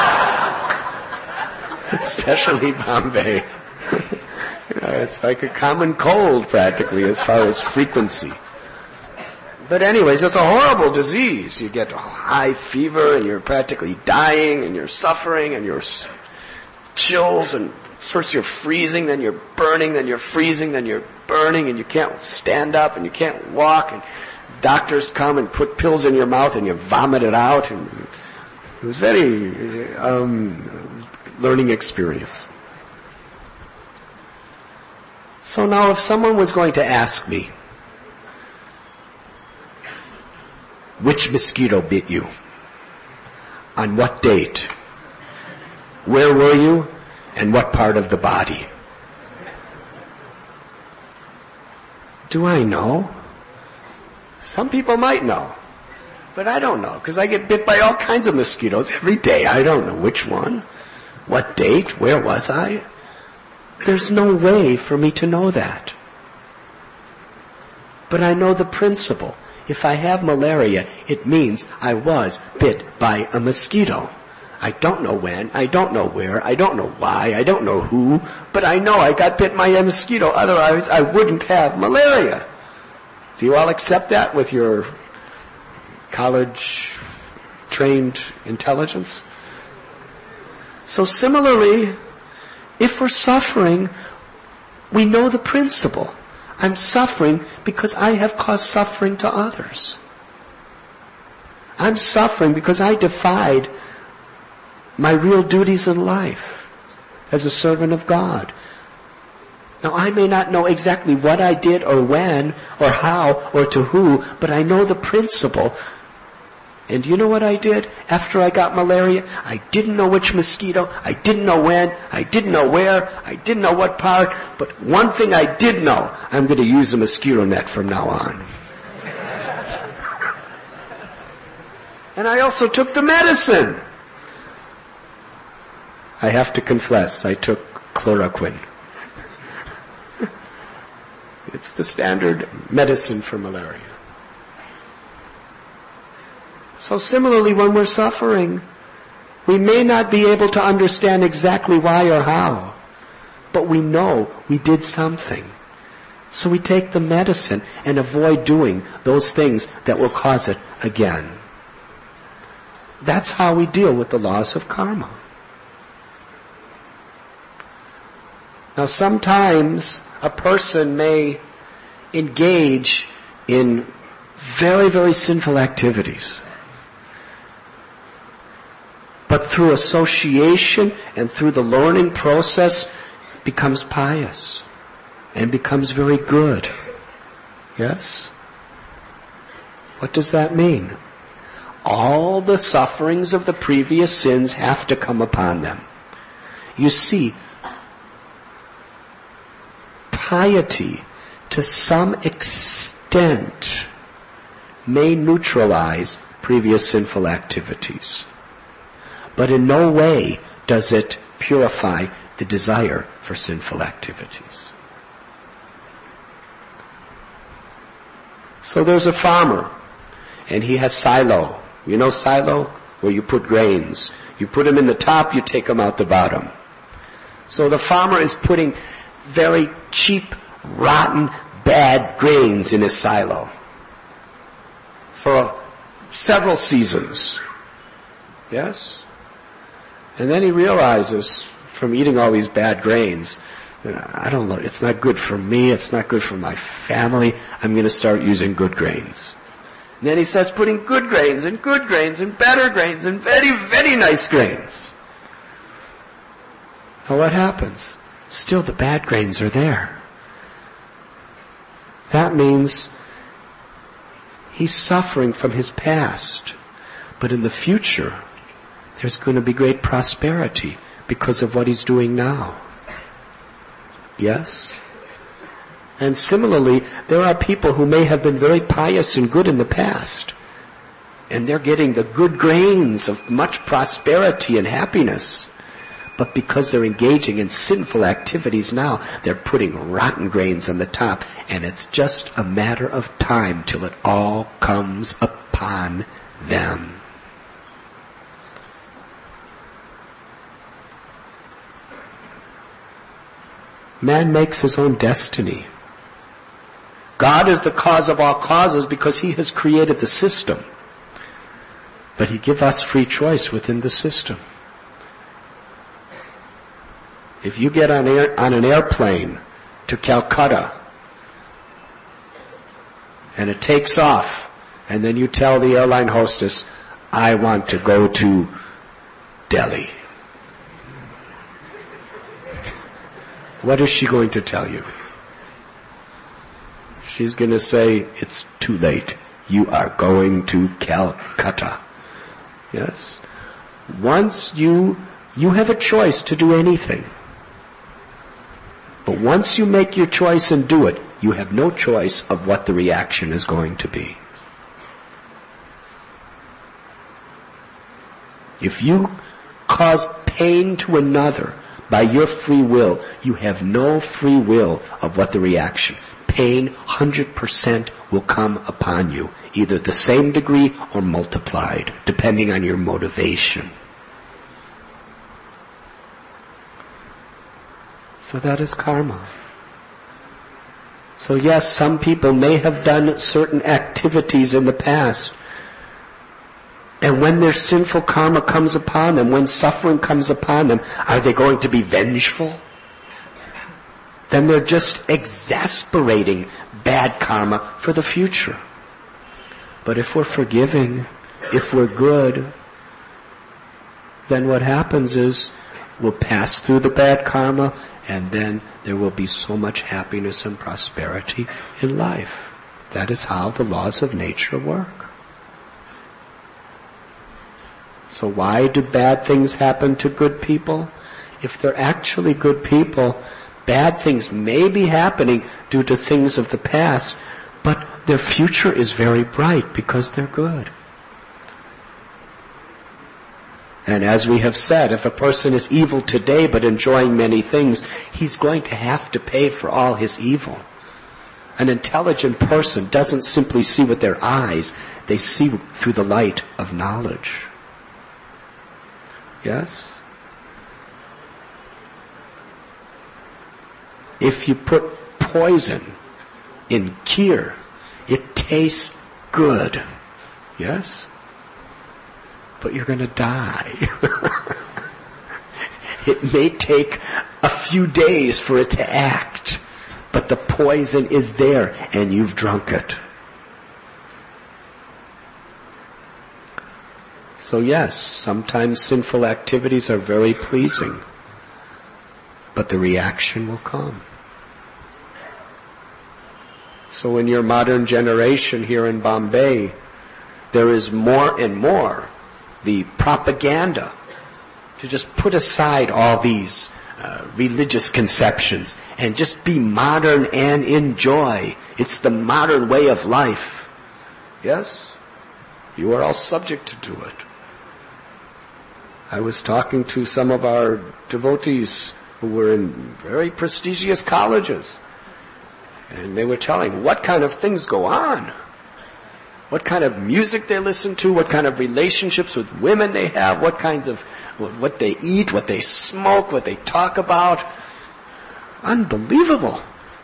Especially Bombay. You know, it's like a common cold, practically, as far as frequency. But anyways, it's a horrible disease. You get a high fever, and you're practically dying, and you're suffering, and you're chills, and first you're freezing, then you're burning, then you're freezing, then you're burning, and you can't stand up, and you can't walk, and doctors come and put pills in your mouth, and you vomit it out, and it was very um, learning experience. So now if someone was going to ask me, which mosquito bit you? On what date? Where were you? And what part of the body? Do I know? Some people might know. But I don't know, because I get bit by all kinds of mosquitoes every day. I don't know which one. What date? Where was I? There's no way for me to know that. But I know the principle. If I have malaria, it means I was bit by a mosquito. I don't know when, I don't know where, I don't know why, I don't know who, but I know I got bit by a mosquito, otherwise I wouldn't have malaria. Do you all accept that with your college-trained intelligence? So similarly, if we're suffering, we know the principle. I'm suffering because I have caused suffering to others. I'm suffering because I defied my real duties in life as a servant of God. Now, I may not know exactly what I did or when or how or to who, but I know the principle. And you know what I did after I got malaria? I didn't know which mosquito, I didn't know when, I didn't know where, I didn't know what part, but one thing I did know, I'm going to use a mosquito net from now on. And I also took the medicine. I have to confess, I took chloroquine. It's the standard medicine for malaria. So similarly, when we're suffering, we may not be able to understand exactly why or how, but we know we did something. So we take the medicine and avoid doing those things that will cause it again. That's how we deal with the laws of karma. Now sometimes a person may engage in very, very sinful activities. But through association and through the learning process becomes pious and becomes very good. Yes? What does that mean? All the sufferings of the previous sins have to come upon them. You see, piety to some extent may neutralize previous sinful activities. But in no way does it purify the desire for sinful activities. So there's a farmer, and he has silo. You know silo? Where you put grains. You put them in the top, you take them out the bottom. So the farmer is putting very cheap, rotten, bad grains in his silo for several seasons. Yes? And then he realizes from eating all these bad grains, I don't know, it's not good for me, it's not good for my family, I'm going to start using good grains. And then he starts putting good grains and good grains and better grains and very, very nice grains. Now what happens? Still the bad grains are there. That means he's suffering from his past. But in the future, there's going to be great prosperity because of what he's doing now. Yes? And similarly, there are people who may have been very pious and good in the past, and they're getting the good grains of much prosperity and happiness. But because they're engaging in sinful activities now, they're putting rotten grains on the top, and it's just a matter of time till it all comes upon them. Man makes his own destiny. God is the cause of all causes because He has created the system. But He gives us free choice within the system. If you get on, air, on an airplane to Calcutta and it takes off, and then you tell the airline hostess, I want to go to Delhi. What is she going to tell you? She's going to say, it's too late. You are going to Calcutta. Yes? Once you, you have a choice to do anything. But once you make your choice and do it, you have no choice of what the reaction is going to be. If you cause pain to another by your free will, you have no free will of what the reaction. Pain, one hundred percent will come upon you, either the same degree or multiplied, depending on your motivation. So that is karma. So yes, some people may have done certain activities in the past, and when their sinful karma comes upon them, when suffering comes upon them, are they going to be vengeful? Then they're just exasperating bad karma for the future. But if we're forgiving, if we're good, then what happens is we'll pass through the bad karma, and then there will be so much happiness and prosperity in life. That is how the laws of nature work. So why do bad things happen to good people? If they're actually good people, bad things may be happening due to things of the past, but their future is very bright because they're good. And as we have said, if a person is evil today but enjoying many things, he's going to have to pay for all his evil. An intelligent person doesn't simply see with their eyes, they see through the light of knowledge. Yes? If you put poison in kheer, it tastes good. Yes? but you're going to die. It may take a few days for it to act, but the poison is there and you've drunk it. So yes, sometimes sinful activities are very pleasing, but the reaction will come. So in your modern generation here in Bombay, there is more and more the propaganda to just put aside all these uh, religious conceptions and just be modern and enjoy. It's the modern way of life. Yes, you are all subject to do it. I was talking to some of our devotees who were in very prestigious colleges, and they were telling what kind of things go on, what kind of music they listen to, what kind of relationships with women they have, what kinds of, what they eat, what they smoke, what they talk about. Unbelievable.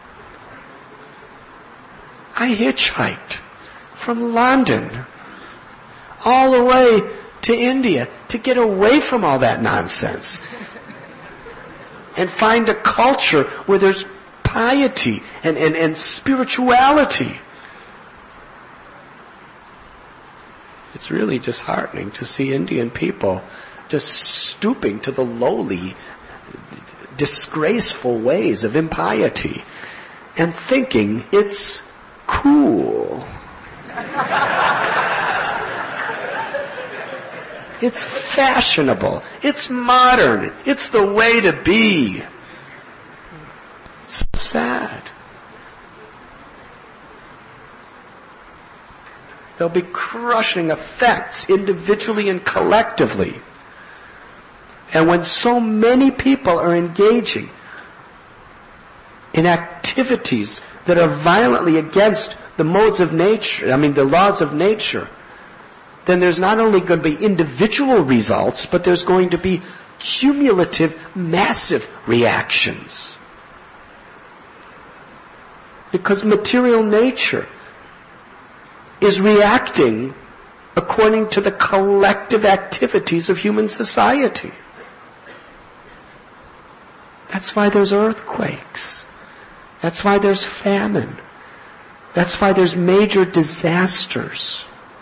I hitchhiked from London all the way to India to get away from all that nonsense and find a culture where there's piety and, and, and spirituality. It's really disheartening to see Indian people just stooping to the lowly, disgraceful ways of impiety and thinking it's cool. It's fashionable. It's modern. It's the way to be. It's so sad. There'll be crushing effects individually and collectively. And when so many people are engaging in activities that are violently against the modes of nature, I mean the laws of nature, then there's not only going to be individual results, but there's going to be cumulative, massive reactions. Because material nature is reacting according to the collective activities of human society. That's why there's earthquakes. That's why there's famine. That's why there's major disasters.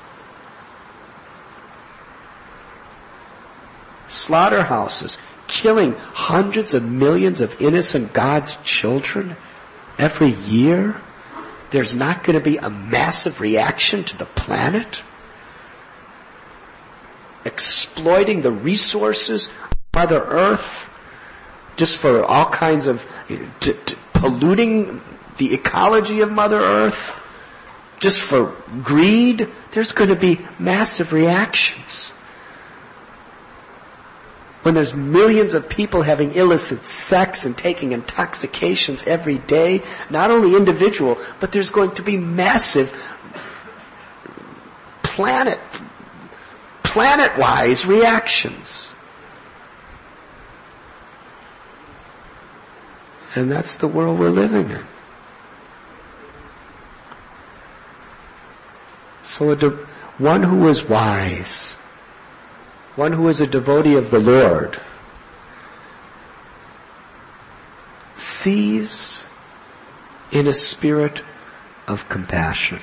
Slaughterhouses, killing hundreds of millions of innocent God's children every year. There's not going to be a massive reaction to the planet? Exploiting the resources of Mother Earth just for all kinds of t- t- polluting the ecology of Mother Earth just for greed? There's going to be massive reactions. When there's millions of people having illicit sex and taking intoxications every day, not only individual, but there's going to be massive planet, planet-wise reactions. And that's the world we're living in. So a de- one who is wise, one who is a devotee of the Lord, sees in a spirit of compassion.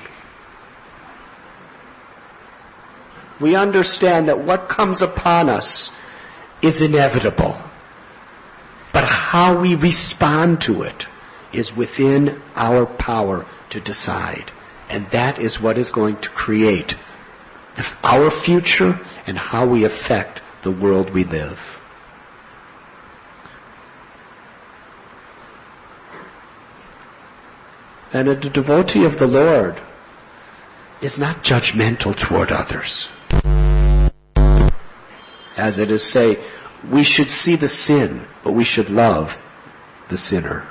We understand that what comes upon us is inevitable, but how we respond to it is within our power to decide. And that is what is going to create our future and how we affect the world we live. And a devotee of the Lord is not judgmental toward others. As it is say, we should see the sin, but we should love the sinner.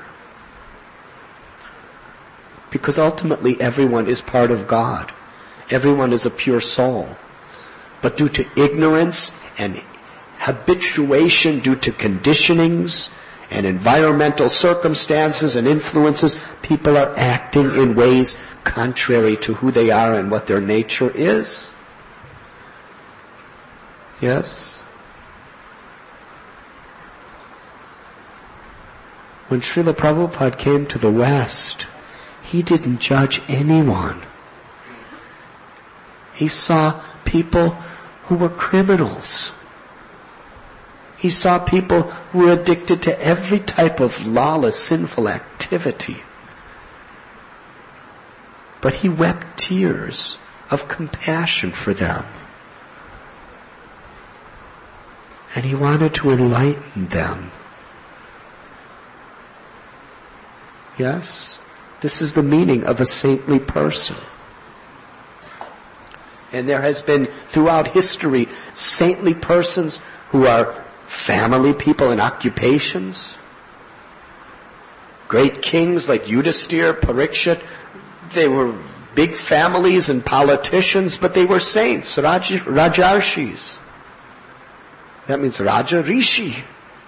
Because ultimately everyone is part of God. Everyone is a pure soul. But due to ignorance and habituation, due to conditionings and environmental circumstances and influences, people are acting in ways contrary to who they are and what their nature is. Yes? When Srila Prabhupada came to the West, he didn't judge anyone. He saw people who were criminals. He saw people who were addicted to every type of lawless, sinful activity. But he wept tears of compassion for them. And he wanted to enlighten them. Yes? This is the meaning of a saintly person. And there has been, throughout history, saintly persons who are family people in occupations. Great kings like Yudhisthira, Parikshit, they were big families and politicians, but they were saints, Raj, Rajarshis. That means Raja Rishi.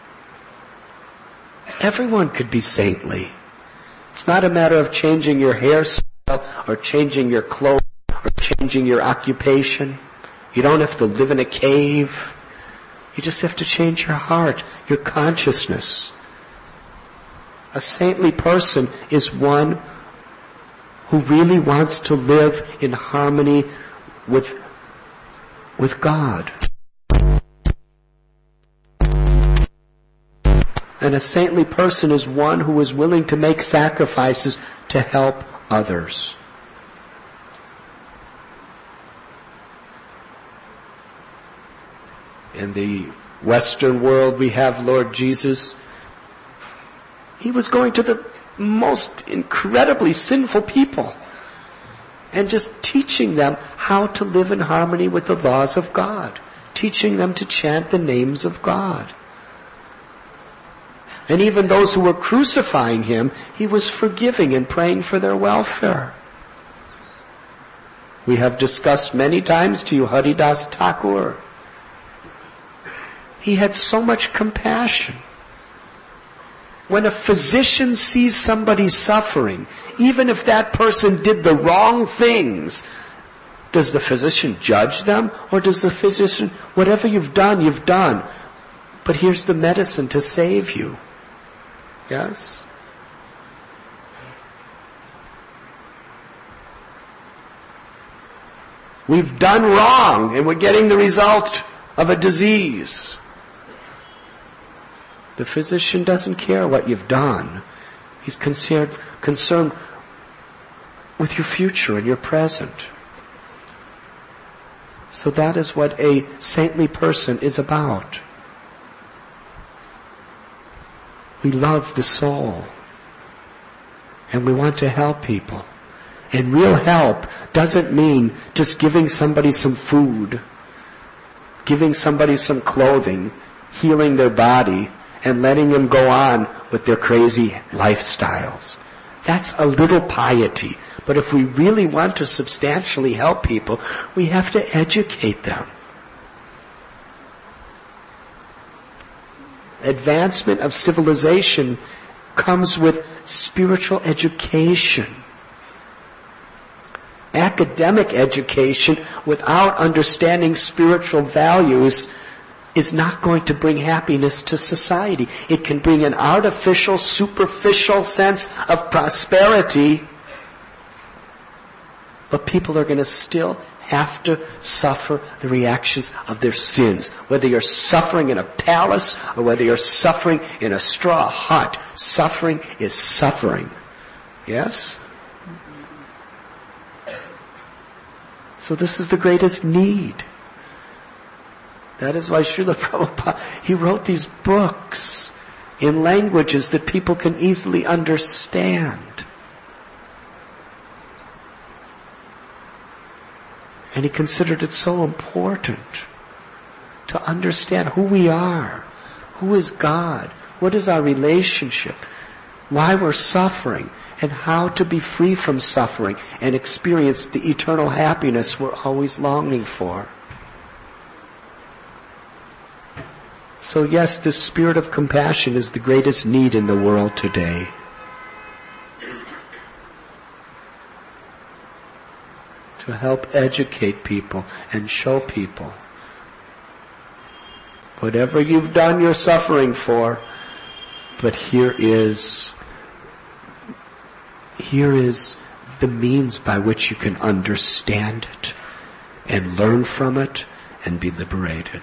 Everyone could be saintly. It's not a matter of changing your hairstyle or changing your clothes or changing your occupation. You don't have to live in a cave. You just have to change your heart, your consciousness. A saintly person is one who really wants to live in harmony with, with God. And a saintly person is one who is willing to make sacrifices to help others. In the Western world, we have Lord Jesus. He was going to the most incredibly sinful people and just teaching them how to live in harmony with the laws of God, teaching them to chant the names of God. And even those who were crucifying him, he was forgiving and praying for their welfare. We have discussed many times to you Haridas Thakur. He had so much compassion. When a physician sees somebody suffering, even if that person did the wrong things, does the physician judge them? Or does the physician, whatever you've done, you've done. But here's the medicine to save you. Yes? We've done wrong and we're getting the result of a disease. The physician doesn't care what you've done. He's concerned, concerned with your future and your present. So that is what a saintly person is about. We love the soul. And we want to help people. And real help doesn't mean just giving somebody some food, giving somebody some clothing, healing their body, and letting them go on with their crazy lifestyles. That's a little piety. But if we really want to substantially help people, we have to educate them. Advancement of civilization comes with spiritual education. Academic education without understanding spiritual values is not going to bring happiness to society. It can bring an artificial, superficial sense of prosperity, but people are going to still have to suffer the reactions of their sins. Whether you're suffering in a palace or whether you're suffering in a straw hut, suffering is suffering. Yes? So this is the greatest need. That is why Srila Prabhupada, he wrote these books in languages that people can easily understand. And he considered it so important to understand who we are, who is God, what is our relationship, why we're suffering, and how to be free from suffering and experience the eternal happiness we're always longing for. So yes, this spirit of compassion is the greatest need in the world today. To help educate people and show people Whatever you've done, you're suffering for. But here is, here is the means by which you can understand it and learn from it and be liberated.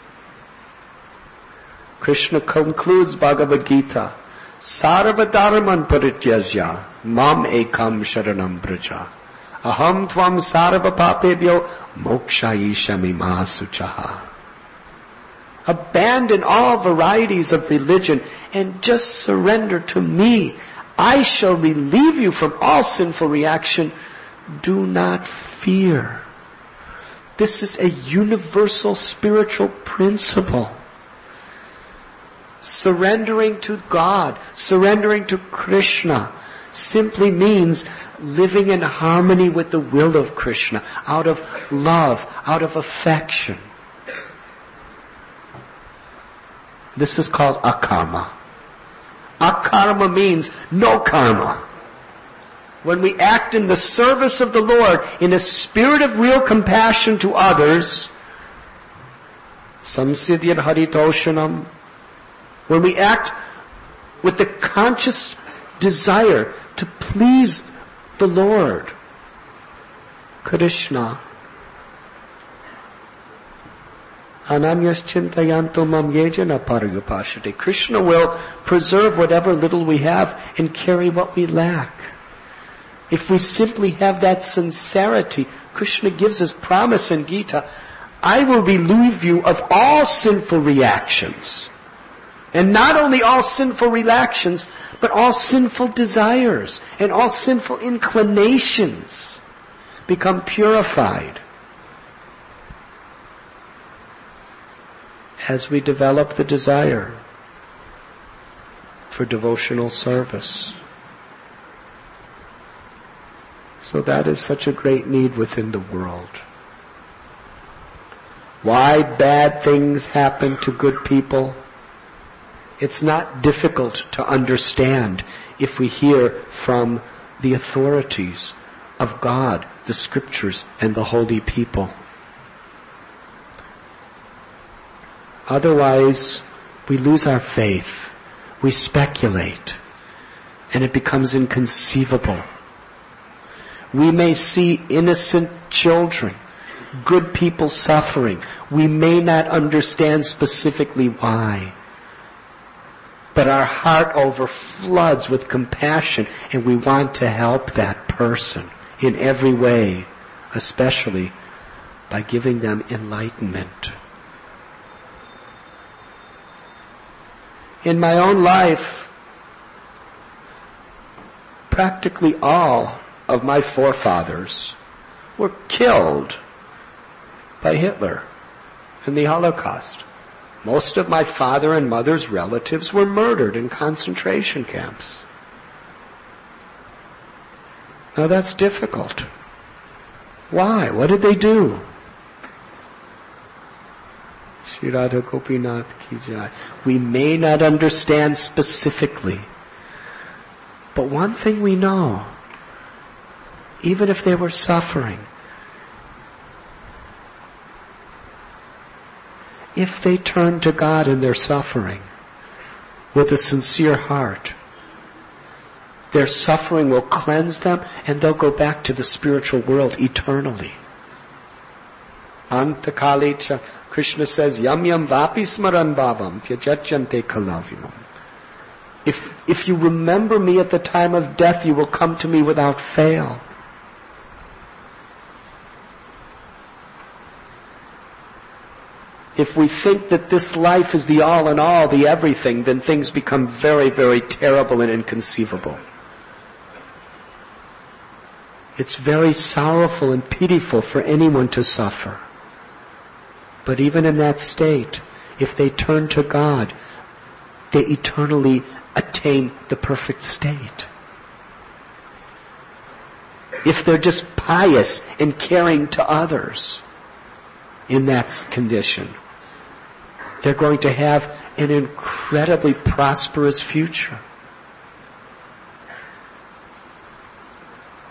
Krishna concludes Bhagavad Gita, Sarva dharman parityajya mam ekam sharanam braja aham tvam sarva papebhyo mokshayishamima suchaha. Abandon all varieties of religion and just surrender to me. I shall relieve you from all sinful reaction. Do not fear. This is a universal spiritual principle. Surrendering to God, surrendering to Krishna, simply means living in harmony with the will of Krishna, out of love, out of affection. This is called akarma. Akarma means no karma. When we act in the service of the Lord, in a spirit of real compassion to others, samsiddhyat haritoshanam, when we act with the conscious desire to please the Lord, Krishna, Ananyas chintayanto mam yejana parayupashate. Krishna will preserve whatever little we have and carry what we lack. If we simply have that sincerity, Krishna gives us promise in Gita, I will relieve you of all sinful reactions. And not only all sinful reactions, but all sinful desires and all sinful inclinations become purified as we develop the desire for devotional service. So that is such a great need within the world. Why bad things happen to good people? It's not difficult to understand if we hear from the authorities of God, the scriptures, and the holy people. Otherwise, we lose our faith. We speculate. And it becomes inconceivable. We may see innocent children, good people suffering. We may not understand specifically why. But our heart overfloods with compassion and we want to help that person in every way, especially by giving them enlightenment. In my own life, practically all of my forefathers were killed by Hitler in the Holocaust. Most of my father and mother's relatives were murdered in concentration camps. Now that's difficult. Why? What did they do? Shri Radha Gopinath ki jai. We may not understand specifically, but one thing we know, even if they were suffering, if they turn to God in their suffering with a sincere heart, their suffering will cleanse them and they'll go back to the spiritual world eternally. Antakalicha, Krishna says, Yam yam vapi smaran bhavam tyajachyante kalavyam. If, if you remember me at the time of death, you will come to me without fail. If we think that this life is the all in all, the everything, then things become very, very terrible and inconceivable. It's very sorrowful and pitiful for anyone to suffer. But even in that state, if they turn to God, they eternally attain the perfect state. If they're just pious and caring to others in that condition, they're going to have an incredibly prosperous future.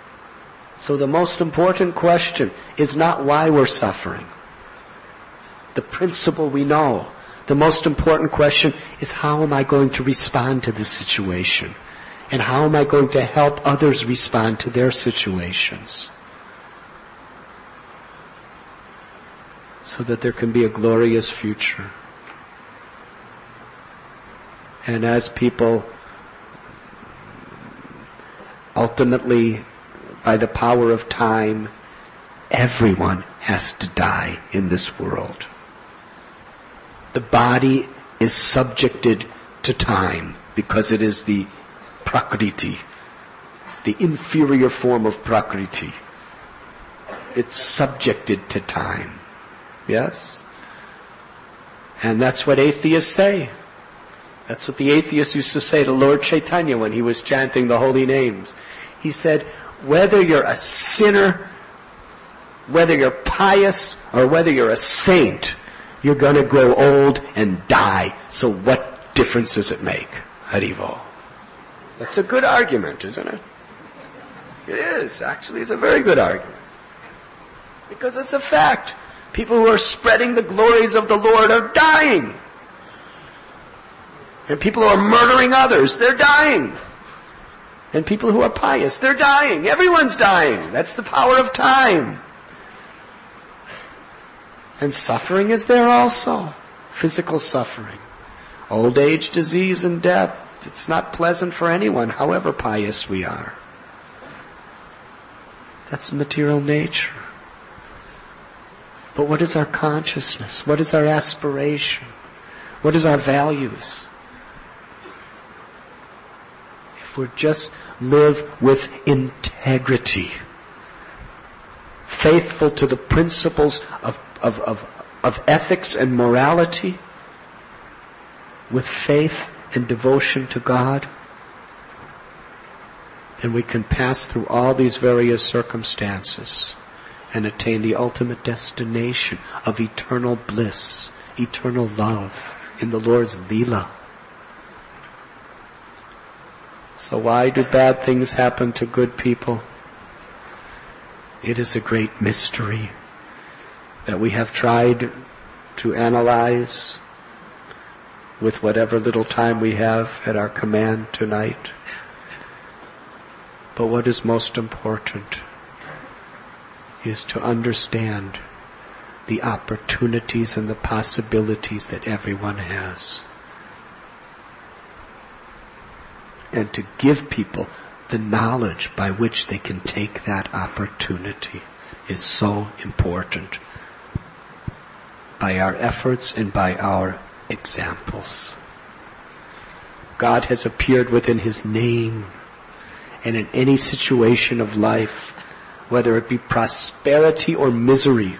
So the most important question is not why we're suffering. the principle we know. The most important question is, how am I going to respond to this situation? And how am I going to help others respond to their situations? So that there can be a glorious future. And as people ultimately, by the power of time, everyone has to die in this world. The body is subjected to time because it is the prakriti, the inferior form of prakriti. It's subjected to time. Yes? And that's what atheists say. That's what the atheists used to say to Lord Chaitanya when he was chanting the holy names. He said, whether you're a sinner, whether you're pious, or whether you're a saint, you're going to grow old and die. So what difference does it make? Harivo. That's a good argument, isn't it? It is. Actually, it's a very good argument. Because it's a fact. People who are spreading the glories of the Lord are dying. And people who are murdering others, they're dying. And people who are pious, they're dying. Everyone's dying. That's the power of time. And suffering is there also. Physical suffering. Old age, disease, and death. It's not pleasant for anyone, however pious we are. That's material nature. But what is our consciousness? What is our aspiration? What is our values? If we just live with integrity, faithful to the principles of, of, of, of ethics and morality, with faith and devotion to God, then we can pass through all these various circumstances and attain the ultimate destination of eternal bliss, eternal love in the Lord's Leela. So why do bad things happen to good people? It is a great mystery that we have tried to analyze with whatever little time we have at our command tonight. But what is most important is to understand the opportunities and the possibilities that everyone has. And to give people the knowledge by which they can take that opportunity is so important. By our efforts and by our examples. God has appeared within His name, and in any situation of life, whether it be prosperity or misery,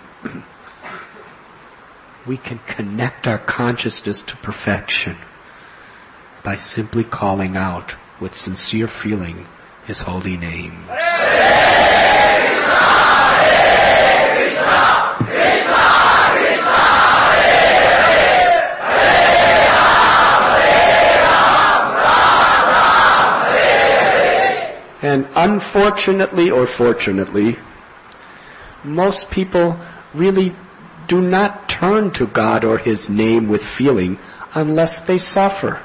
we can connect our consciousness to perfection by simply calling out with sincere feeling His holy name. And unfortunately or fortunately, most people really do not turn to God or His name with feeling unless they suffer.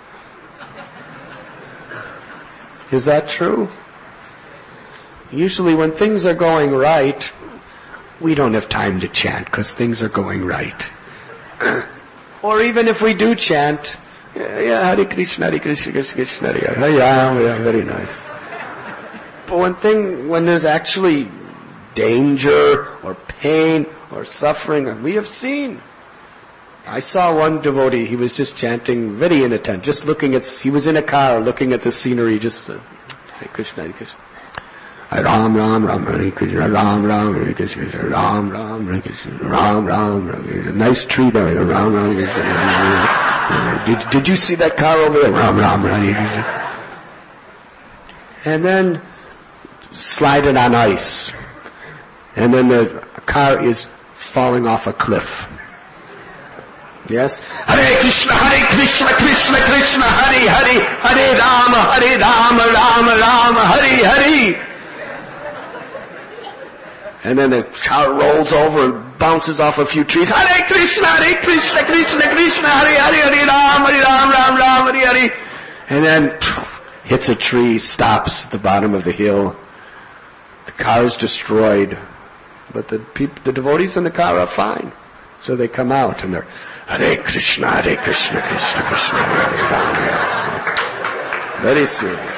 Is that true? Usually when things are going right, we don't have time to chant because things are going right. Or even if we do chant, yeah, Hare Krishna, Hare Krishna, Krishna Krishna, Hare Hare, yeah, yeah, very nice. But when thing, when there's actually danger or pain or suffering, and we have seen. I saw one devotee, he was just chanting, very inattentive, just looking at, he was in a car looking at the scenery, just, uh, Hare Krishna, Hare Krishna. Ram Ram Ram Hare Krishna, Ram Ram Hare Krishna, Ram Ram Hare Krishna, Ram Ram Ram. Nice tree there, Ram Ram Hare Krishna. Did, did you see that car over there? Ram Ram Hare Krishna. And then sliding on ice. And then the car is falling off a cliff. Yes? Hare Krishna, Hare Krishna, Krishna Krishna, Hare Hare, Hare Rama, Hare Rama, Rama Rama, Hare Hare. And then the car rolls over and bounces off a few trees. Hare Krishna, Hare Krishna, Krishna Krishna, Hare Hare, Hare Ram, Hare Ram, Ram Ram, Hare Hare. And then hits a tree, stops at the bottom of the hill. The car is destroyed. But the people, the devotees in the car are fine. So they come out and they're Hare Krishna, Hare Krishna, Krishna Krishna, Hare Ram, Hare Ram. Very serious.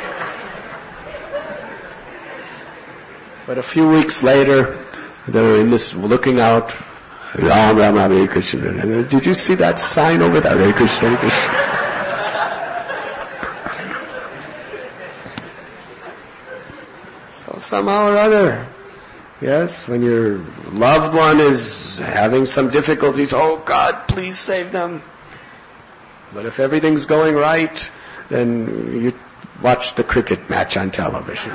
But a few weeks later, they're in this, looking out, Ram Ram Hare Krishna. And did you see that sign over there? Hare Krishna, Hare Krishna. So somehow or other, yes, when your loved one is having some difficulties, oh God, please save them. But if everything's going right, then you watch the cricket match on television.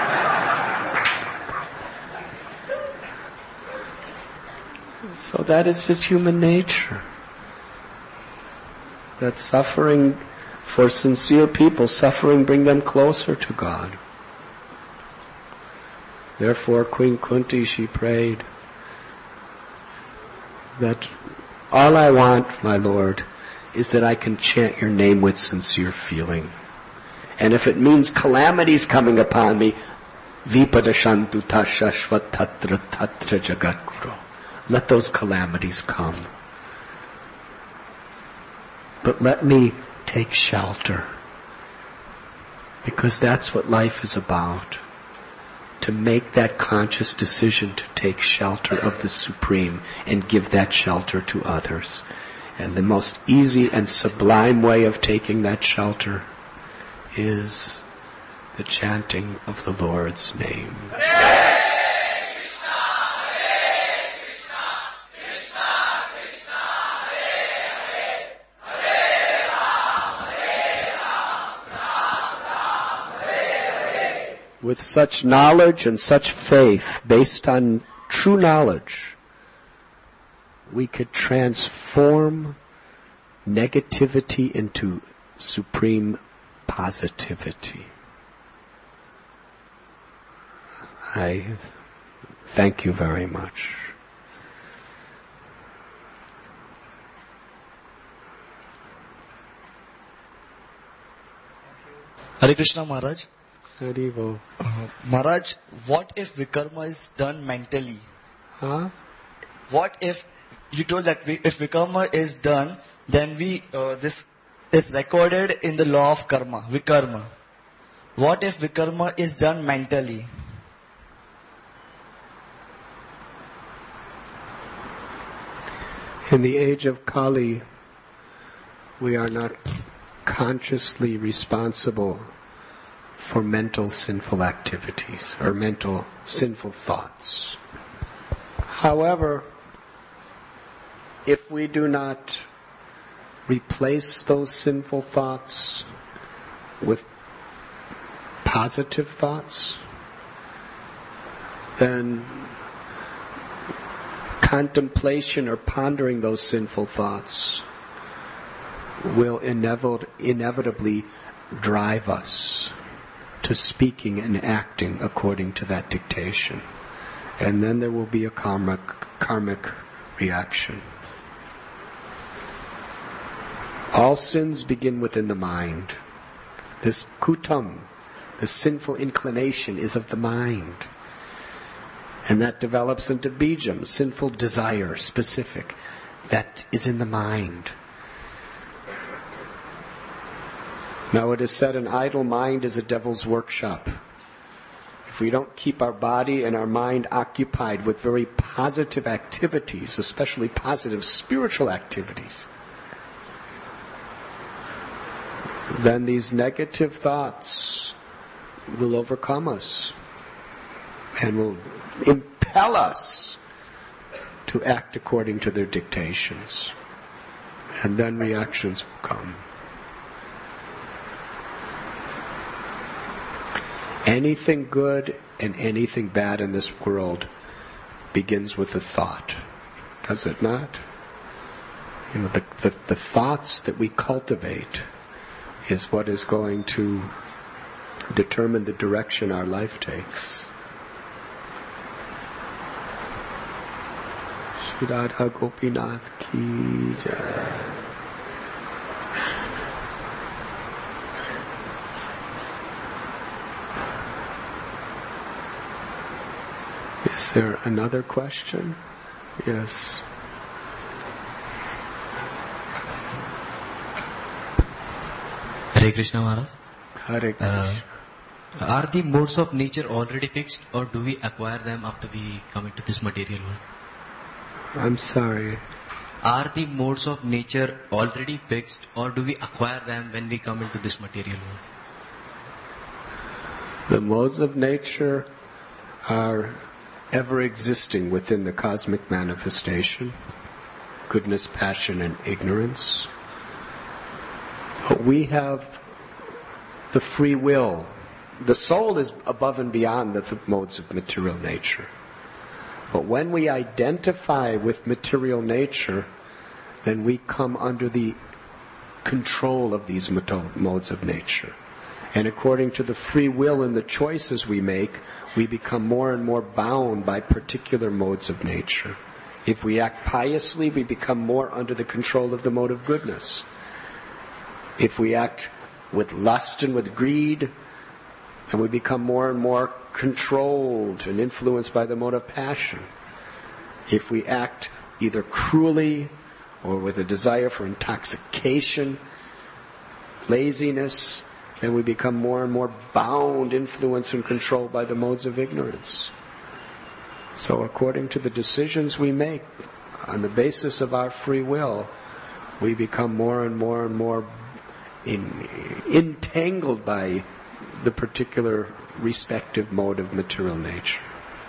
So that is just human nature. That suffering, for sincere people, suffering bring them closer to God. Therefore, Queen Kunti, she prayed that all I want, my Lord, is that I can chant your name with sincere feeling. And if it means calamities coming upon me, Vipadashantu tashashvat tatra tatra jagadguru. Let those calamities come. But let me take shelter. Because that's what life is about. To make that conscious decision to take shelter of the Supreme and give that shelter to others. And the most easy and sublime way of taking that shelter is the chanting of the Lord's name. With such knowledge and such faith, based on true knowledge, we could transform negativity into supreme positivity. I thank you very much. Hare Krishna Maharaj. Haribo. Uh, Maharaj, what if Vikarma is done mentally? Huh? What if you told that we, if Vikarma is done, then we uh, this is recorded in the law of karma, Vikarma. What if Vikarma is done mentally? In the age of Kali, we are not consciously responsible for mental sinful activities or mental sinful thoughts. However, if we do not replace those sinful thoughts with positive thoughts, then contemplation or pondering those sinful thoughts will inevit- inevitably drive us to speaking and acting according to that dictation. And then there will be a karmic, karmic reaction. All sins begin within the mind. This kutam, the sinful inclination, is of the mind. And that develops into bijam, sinful desire, specific. That is in the mind. Now it is said an idle mind is a devil's workshop. If we don't keep our body and our mind occupied with very positive activities, especially positive spiritual activities, then these negative thoughts will overcome us and will impel us to act according to their dictations. And then reactions will come. Anything good and anything bad in this world begins with a thought, does it not? You know, the, the, the thoughts that we cultivate is what is going to determine the direction our life takes. Radha Gopinath ki jai. Is there another question? Yes. Hare Krishna Maharaj. Hare Krishna. Uh, are the modes of nature already fixed, or do we acquire them after we come into this material world? I'm sorry. Are the modes of nature already fixed, or do we acquire them when we come into this material world? The modes of nature are ever existing within the cosmic manifestation, goodness, passion, and ignorance. But we have the free will. The soul is above and beyond the modes of material nature. But when we identify with material nature, then we come under the control of these modes of nature. And according to the free will and the choices we make, we become more and more bound by particular modes of nature. If we act piously, we become more under the control of the mode of goodness. If we act with lust and with greed, and we become more and more controlled and influenced by the mode of passion. If we act either cruelly or with a desire for intoxication, laziness, then we become more and more bound, influenced, and controlled by the modes of ignorance. So according to the decisions we make on the basis of our free will, we become more and more and more in, entangled by the particular respective mode of material nature.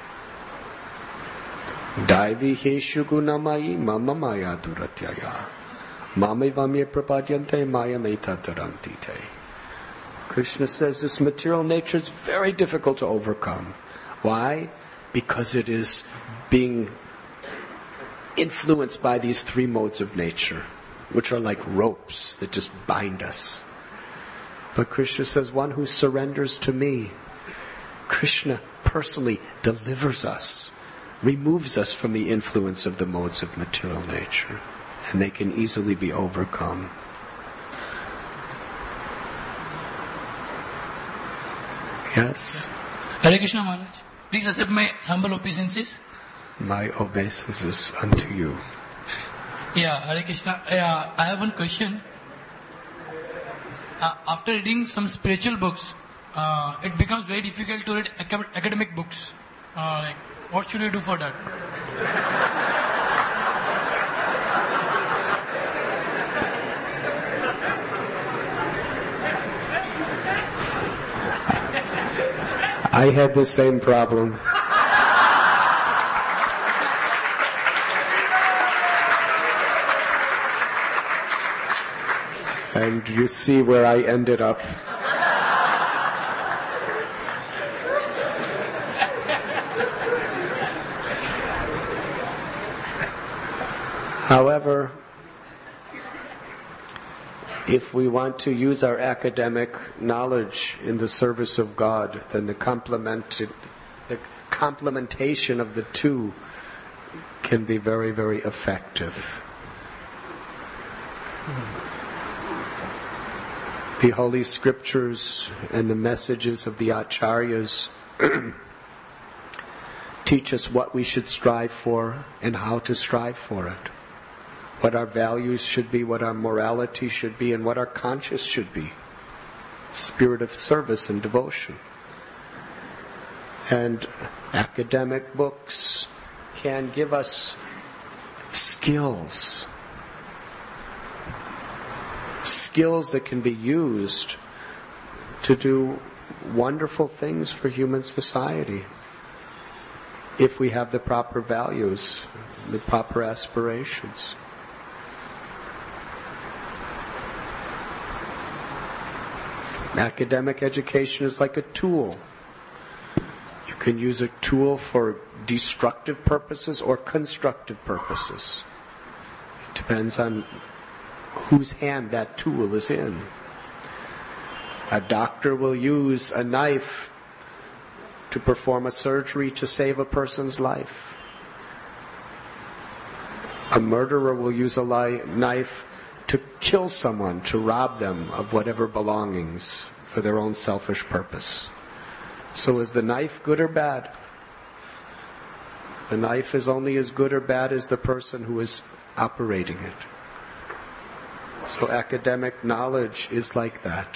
Daivi heshu gunamayi mama maya duratyaya mame vamye prapadyante maya metataramtite. Krishna says this material nature is very difficult to overcome. Why? Because it is being influenced by these three modes of nature, which are like ropes that just bind us. But Krishna says, one who surrenders to me, Krishna personally delivers us, removes us from the influence of the modes of material nature, and they can easily be overcome. Yes? Hare Krishna Maharaj, please accept my humble obeisances. My obeisances unto you. Yeah, Hare Krishna. Yeah, I have one question. Uh, after reading some spiritual books, uh, it becomes very difficult to read acad- academic books. Uh, like, what should we do for that? I had the same problem. And you see where I ended up. However, if we want to use our academic knowledge in the service of God, then the complemented, the complementation of the two can be very, very effective. The Holy Scriptures and the messages of the Acharyas teach us what we should strive for and how to strive for it. What our values should be, what our morality should be, and what our conscience should be. Spirit of service and devotion. And academic books can give us skills. Skills that can be used to do wonderful things for human society if we have the proper values, the proper aspirations. Academic education is like a tool. You can use a tool for destructive purposes or constructive purposes. It depends on whose hand that tool is in. A doctor will use a knife to perform a surgery to save a person's life. A murderer will use a li- knife to kill someone, to rob them of whatever belongings for their own selfish purpose. So is the knife good or bad? The knife is only as good or bad as the person who is operating it. So academic knowledge is like that.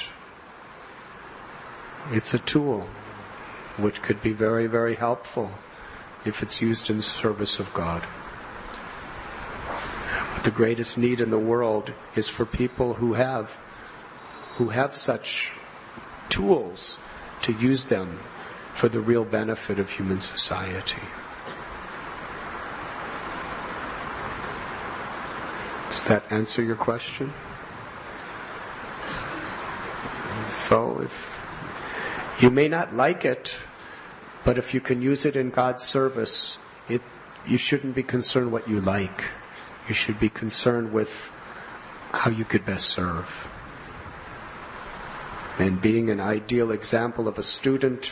It's a tool which could be very, very helpful if it's used in service of God. But the greatest need in the world is for people who have who have such tools to use them for the real benefit of human society. Does that answer your question? So if you may not like it, but if you can use it in God's service, it, you shouldn't be concerned what you like. You should be concerned with how you could best serve. And being an ideal example of a student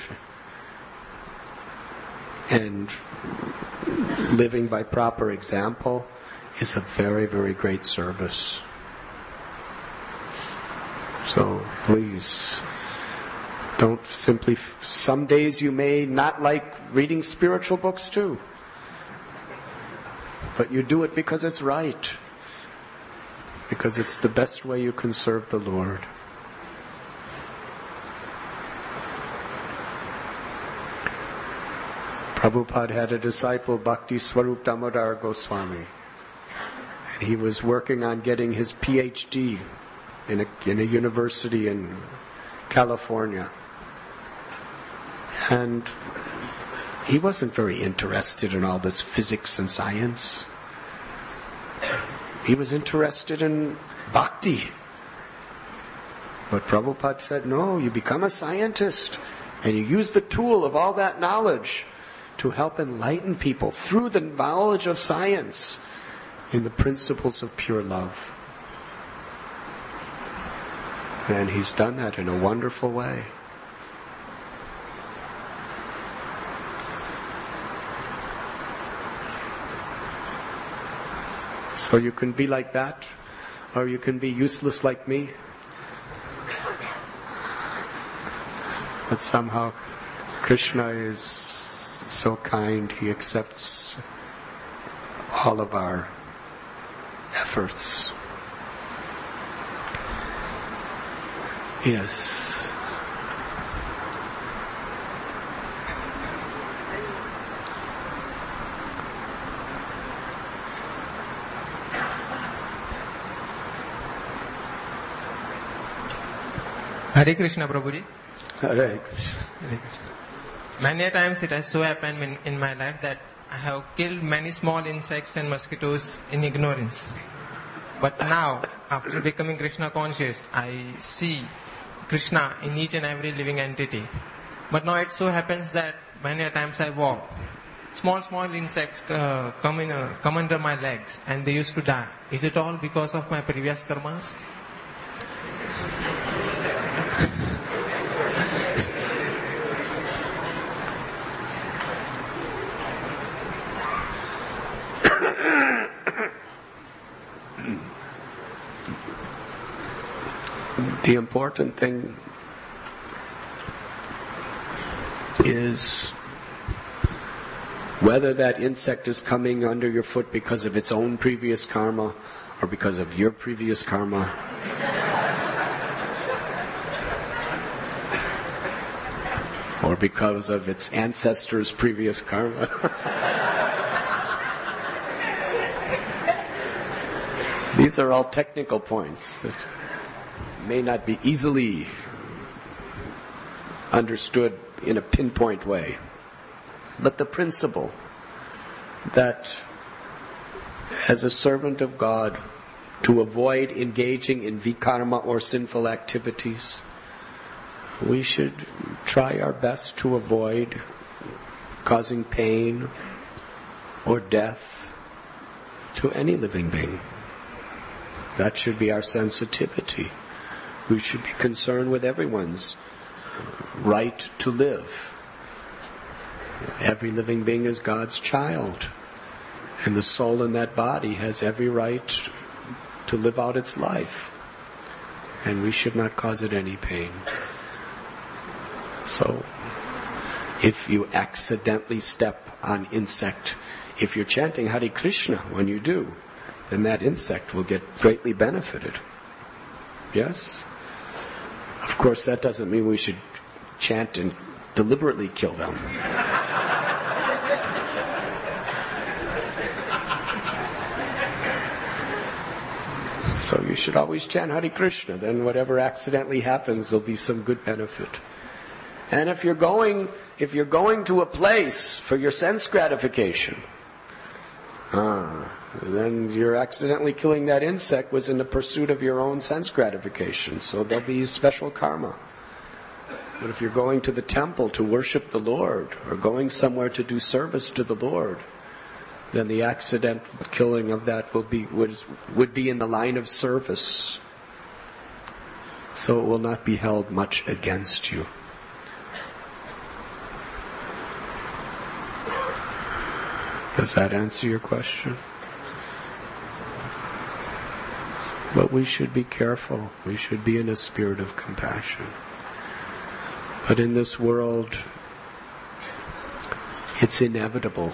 and living by proper example is a very, very great service. So please, don't simply, some days you may not like reading spiritual books too. But you do it because it's right. Because it's the best way you can serve the Lord. Prabhupada had a disciple, Bhakti Swarup Damodar Goswami. And he was working on getting his P H D in a, in a university in California. And he wasn't very interested in all this physics and science. He was interested in bhakti. But Prabhupada said, no, you become a scientist and you use the tool of all that knowledge to help enlighten people through the knowledge of science in the principles of pure love. And he's done that in a wonderful way. So you can be like that, or you can be useless like me. But somehow Krishna is so kind, he accepts all of our efforts. Yes. Hare Krishna, Prabhuji. Hare Krishna. Hare Krishna. Many a times it has so happened in, in my life that I have killed many small insects and mosquitoes in ignorance. But now, after becoming Krishna conscious, I see Krishna in each and every living entity. But now it so happens that many a times I walk, small small insects uh, come in, uh, come under my legs and they used to die. Is it all because of my previous karmas? The important thing is whether that insect is coming under your foot because of its own previous karma or because of your previous karma. Or because of its ancestors' previous karma. These are all technical points that may not be easily understood in a pinpoint way. But the principle that as a servant of God, to avoid engaging in vikarma or sinful activities, we should try our best to avoid causing pain or death to any living being. That should be our sensitivity. We should be concerned with everyone's right to live. Every living being is God's child. And the soul in that body has every right to live out its life. And we should not cause it any pain. So, if you accidentally step on insect, if you're chanting Hare Krishna when you do, then that insect will get greatly benefited. Yes? Of course, that doesn't mean we should chant and deliberately kill them. So you should always chant Hare Krishna. Then whatever accidentally happens, there'll be some good benefit. And if you're going, if you're going to a place for your sense gratification, ah, then you're accidentally killing that insect was in the pursuit of your own sense gratification. So there'll be special karma. But if you're going to the temple to worship the Lord, or going somewhere to do service to the Lord, then the accidental killing of that will be would, would be in the line of service. So it will not be held much against you. Does that answer your question? But we should be careful. We should be in a spirit of compassion. But in this world, it's inevitable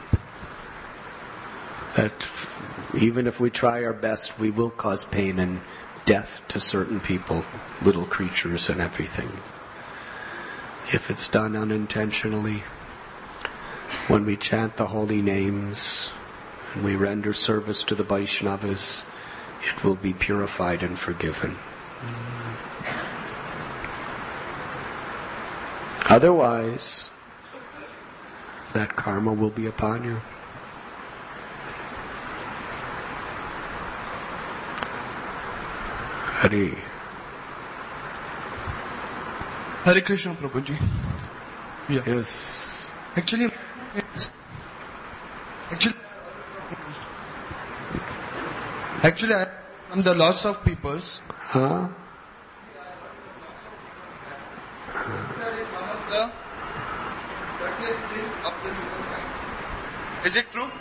that even if we try our best, we will cause pain and death to certain people, little creatures and everything. If it's done unintentionally, when we chant the holy names and we render service to the Vaishnavas, it will be purified and forgiven. Otherwise, that karma will be upon you. Hare. Hare Krishna, Prabhuji. Yeah. Yes. Actually, actually, actually, I am the loss of peoples. Huh? Is it true?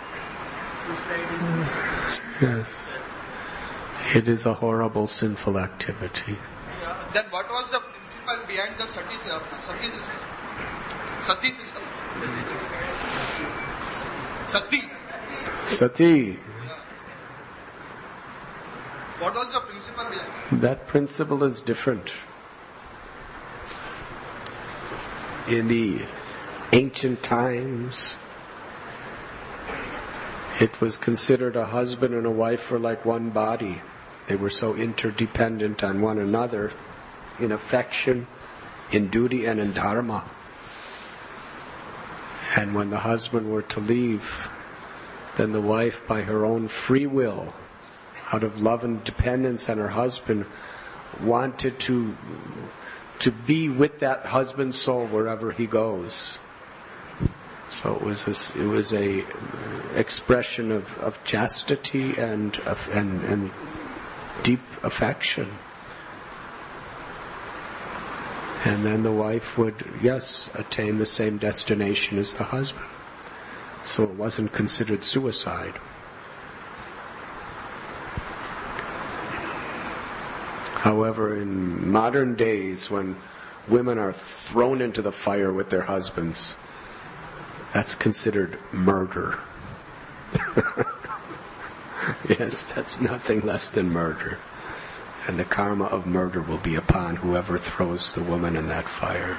Yes. It is a horrible sinful activity. Yeah. Then what was the principle behind the sati, sati system? Sati system. Sati. Sati. Yeah. What was the principle behind? That principle is different. In the ancient times, it was considered a husband and a wife were like one body. They were so interdependent on one another in affection, in duty, and in dharma. And when the husband were to leave, then the wife, by her own free will, out of love and dependence on her husband, wanted to to be with that husband's soul wherever he goes. So it was a, it was a expression of, of chastity and, of, and and deep affection. And then the wife would, yes, attain the same destination as the husband. So it wasn't considered suicide. However, in modern days, when women are thrown into the fire with their husbands, that's considered murder. Yes, that's nothing less than murder. And the karma of murder will be upon whoever throws the woman in that fire.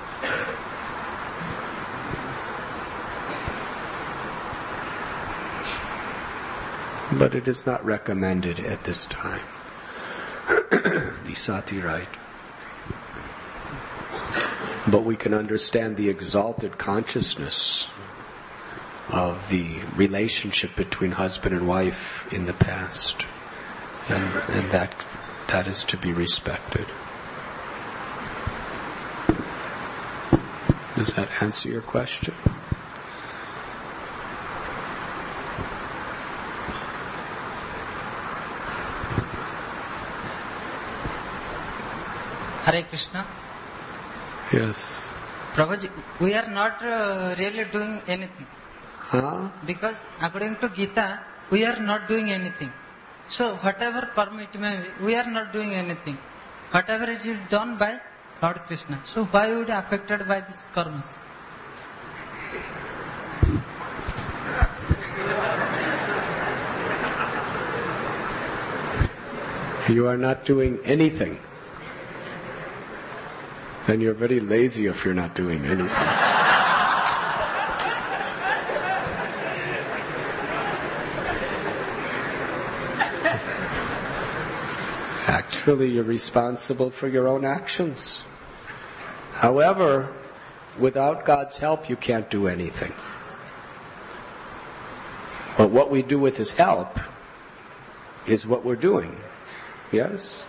But it is not recommended at this time. The sati right. But we can understand the exalted consciousness of the relationship between husband and wife in the past. And, and that that is to be respected. Does that answer your question? Hare Krishna. Yes. Prabhuji, we are not uh, really doing anything. Huh? Because according to Gita, we are not doing anything. So whatever karma it may be, we are not doing anything. Whatever it is done by Lord Krishna. So why would be affected by these karmas? You are not doing anything. Then you're very lazy if you're not doing anything. Actually, you're responsible for your own actions. However, without God's help, you can't do anything. But what we do with His help is what we're doing. Yes?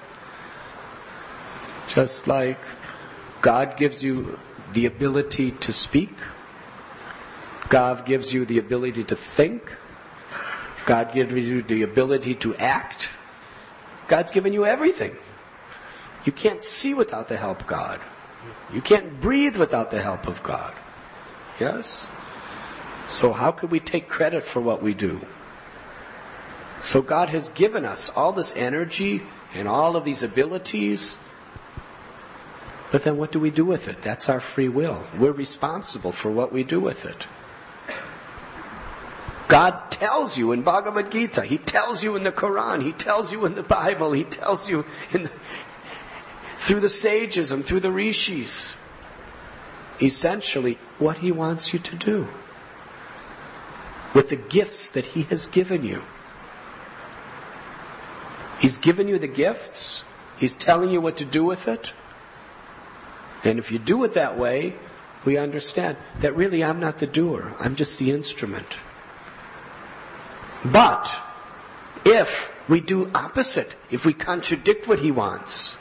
Just like God gives you the ability to speak, God gives you the ability to think, God gives you the ability to act. God's given you everything. You can't see without the help of God. You can't breathe without the help of God. Yes? So how could we take credit for what we do? So God has given us all this energy and all of these abilities. But then what do we do with it? That's our free will. We're responsible for what we do with it. God tells you in Bhagavad Gita, He tells you in the Quran, He tells you in the Bible, He tells you in the, through the sages and through the rishis, essentially what He wants you to do with the gifts that He has given you. He's given you the gifts. He's telling you what to do with it. And if you do it that way, we understand that really I'm not the doer. I'm just the instrument. But if we do opposite, if we contradict what He wants,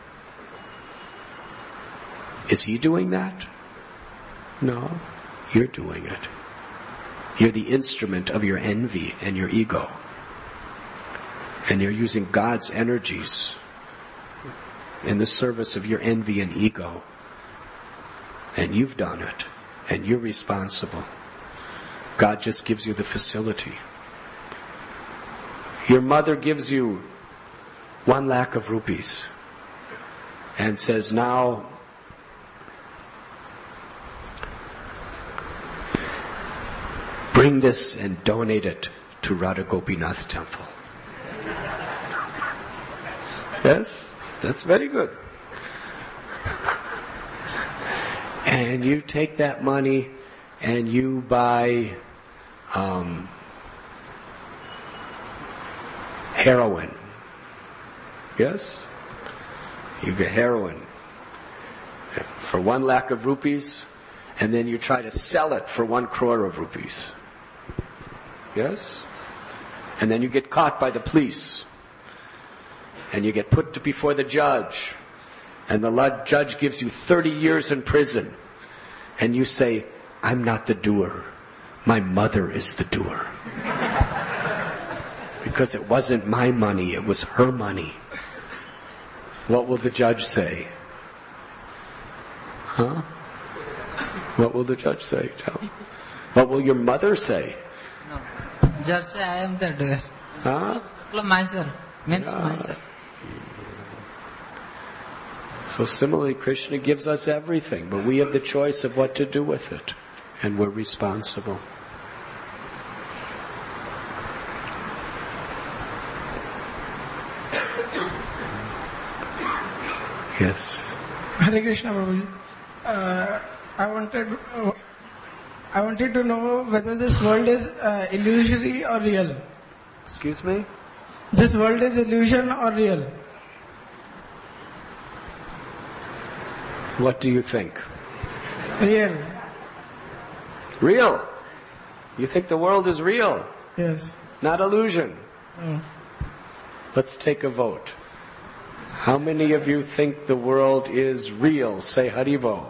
is He doing that? No, you're doing it. You're the instrument of your envy and your ego. And you're using God's energies in the service of your envy and ego. And you've done it. And you're responsible. God just gives you the facility. Your mother gives you one lakh of rupees and says, now bring this and donate it to Radha Gopinath temple. Yes, that's very good. And you take that money and you buy um, heroin. Yes? You get heroin for one lakh of rupees, and then you try to sell it for one crore of rupees. Yes? And then you get caught by the police. And you get put before the judge. And the judge gives you thirty years in prison. And you say, I'm not the doer. My mother is the doer. Because it wasn't my money, it was her money. What will the judge say? Huh? What will the judge say? Tell me. What will your mother say? No. Judge say, I am the doer. Huh? Myself. Means Yeah. myself. So similarly, Krishna gives us everything, but we have the choice of what to do with it. And we're responsible. Yes. Hare Krishna, Prabhuji. Uh, I wanted, uh, I wanted to know whether this world is uh, illusory or real. Excuse me? This world is illusion or real? What do you think? Real. Real. You think the world is real, Yes. not illusion. Mm. Let's take a vote. How many of you think the world is real? Say Haribo.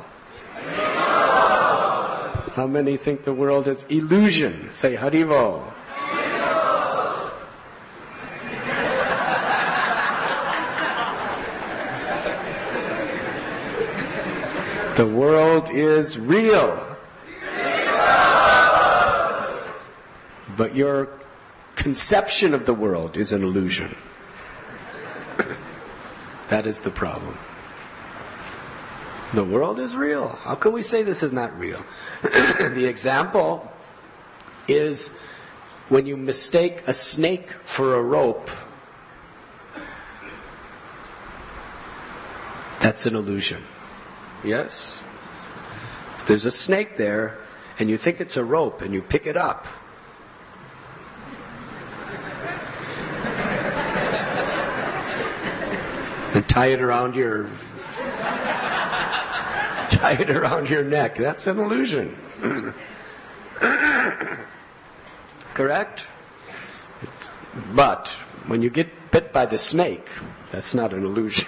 How many think the world is illusion? Say Haribo. The world is real. But your conception of the world is an illusion. That is the problem. The world is real. How can we say this is not real? The example is when you mistake a snake for a rope. That's an illusion. Yes? If there's a snake there and you think it's a rope and you pick it up, and tie it around your tie it around your neck. That's an illusion. Correct? It's, but when you get bit by the snake, that's not an illusion.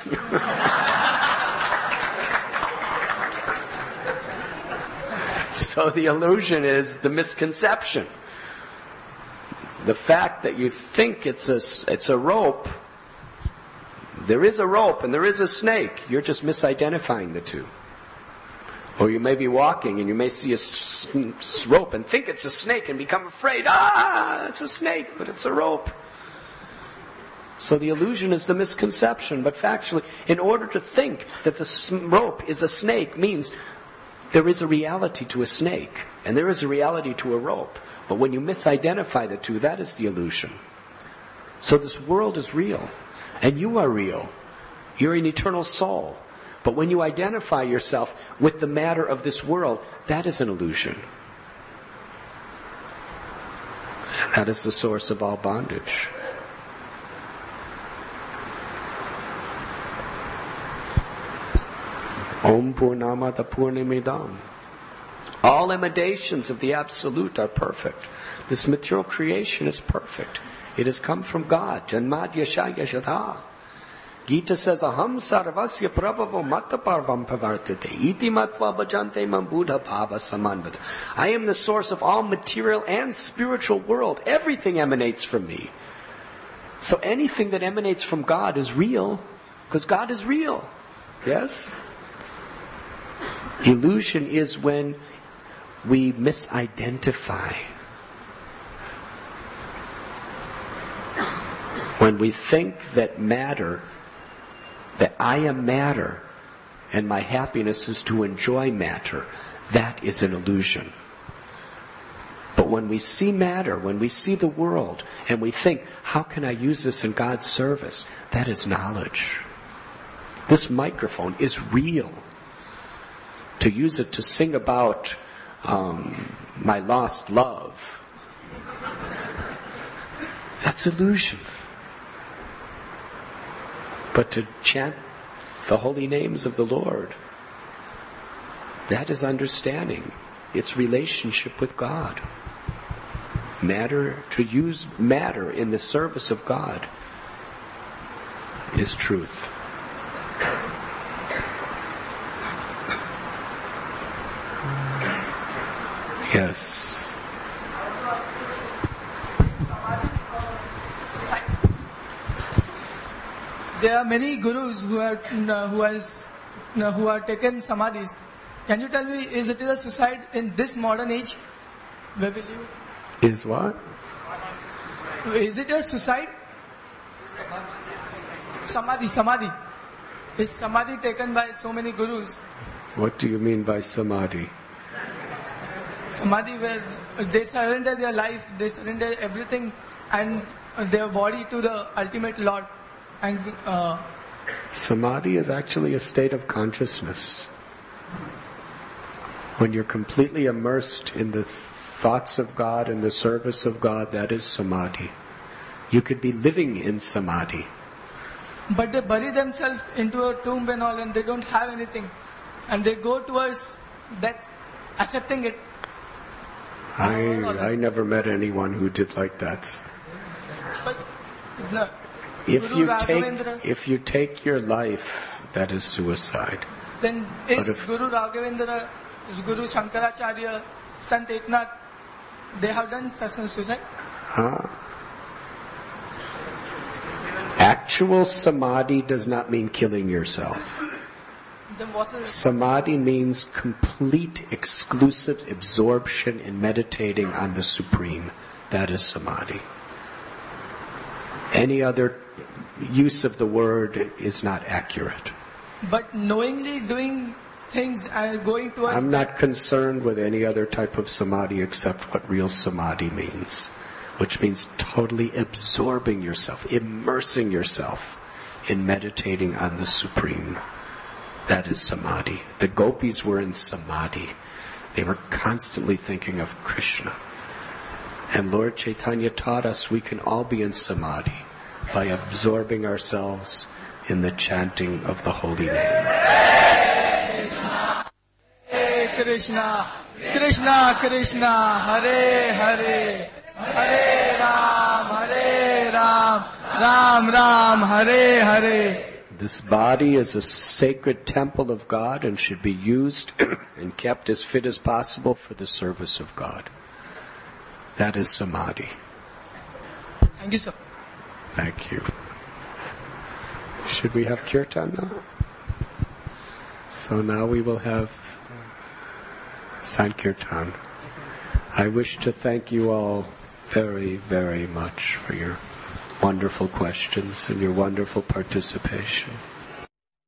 So the illusion is the misconception. The fact that you think it's a, it's a rope. There is a rope and there is a snake. You're just misidentifying the two. Or you may be walking and you may see a s- s- rope and think it's a snake and become afraid. Ah, it's a snake, but it's a rope. So the illusion is the misconception. But factually, in order to think that the s- rope is a snake means there is a reality to a snake and there is a reality to a rope. But when you misidentify the two, that is the illusion. So this world is real. And you are real. You're an eternal soul. But when you identify yourself with the matter of this world, that is an illusion. And that is the source of all bondage. Om Purnamada Purnamidam. All imitations of the Absolute are perfect. This material creation is perfect. It has come from God. Janmadya Shaya Shadha. Gita says, Aham sarvasya prabhavo mataparvam pavartate. Iti matva bhajante mam buddha bhava samanvat. I am the source of all material and spiritual world. Everything emanates from me. So anything that emanates from God is real. Because God is real. Yes? Illusion is when we misidentify. When we think that matter, that I am matter, and my happiness is to enjoy matter, that is an illusion. But when we see matter, when we see the world, and we think, how can I use this in God's service? That is knowledge. This microphone is real. To use it to sing about um, my lost love, that's illusion. But to chant the holy names of the Lord, that is understanding. It's relationship with God. Matter, to use matter in the service of God is truth. Yes. There are many gurus who are uh, who has uh, who are taken samadhis. Can you tell me, is it a suicide in this modern age where we live? Is what? Is it a suicide? Samadhi, samadhi. Is samadhi taken by so many gurus? What do you mean by samadhi? Samadhi, where they surrender their life, they surrender everything and their body to the ultimate Lord. And uh, Samadhi is actually a state of consciousness. When you're completely immersed in the thoughts of God and the service of God, that is samadhi. You could be living in samadhi. But they bury themselves into a tomb and all, and they don't have anything. And they go towards death, accepting it. I I never met anyone who did like that. But no, If Guru you Raghavendra, take if you take your life, that is suicide. then is if- Guru Raghavendra, is Guru Shankaracharya, Sant Eknath, they have done such a suicide? Huh? Actual samadhi does not mean killing yourself. Then what's the Samadhi means complete, exclusive absorption in meditating on the Supreme. That is Samadhi. Any other use of the word is not accurate. But knowingly doing things and going towards... I'm not concerned with any other type of Samadhi except what real Samadhi means, which means totally absorbing yourself, immersing yourself in meditating on the Supreme. That is Samadhi. The gopis were in Samadhi. They were constantly thinking of Krishna. And Lord Chaitanya taught us we can all be in Samadhi by absorbing ourselves in the chanting of the holy name. Hare Krishna, Krishna Krishna, Hare Hare, Hare Ram, Hare Ram, Ram Ram, Hare Hare. This body is a sacred temple of God and should be used and kept as fit as possible for the service of God. That is Samadhi. Thank you, sir. Thank you. Should we have kirtan now? So now we will have Sankirtan. I wish to thank you all very, very much for your wonderful questions and your wonderful participation.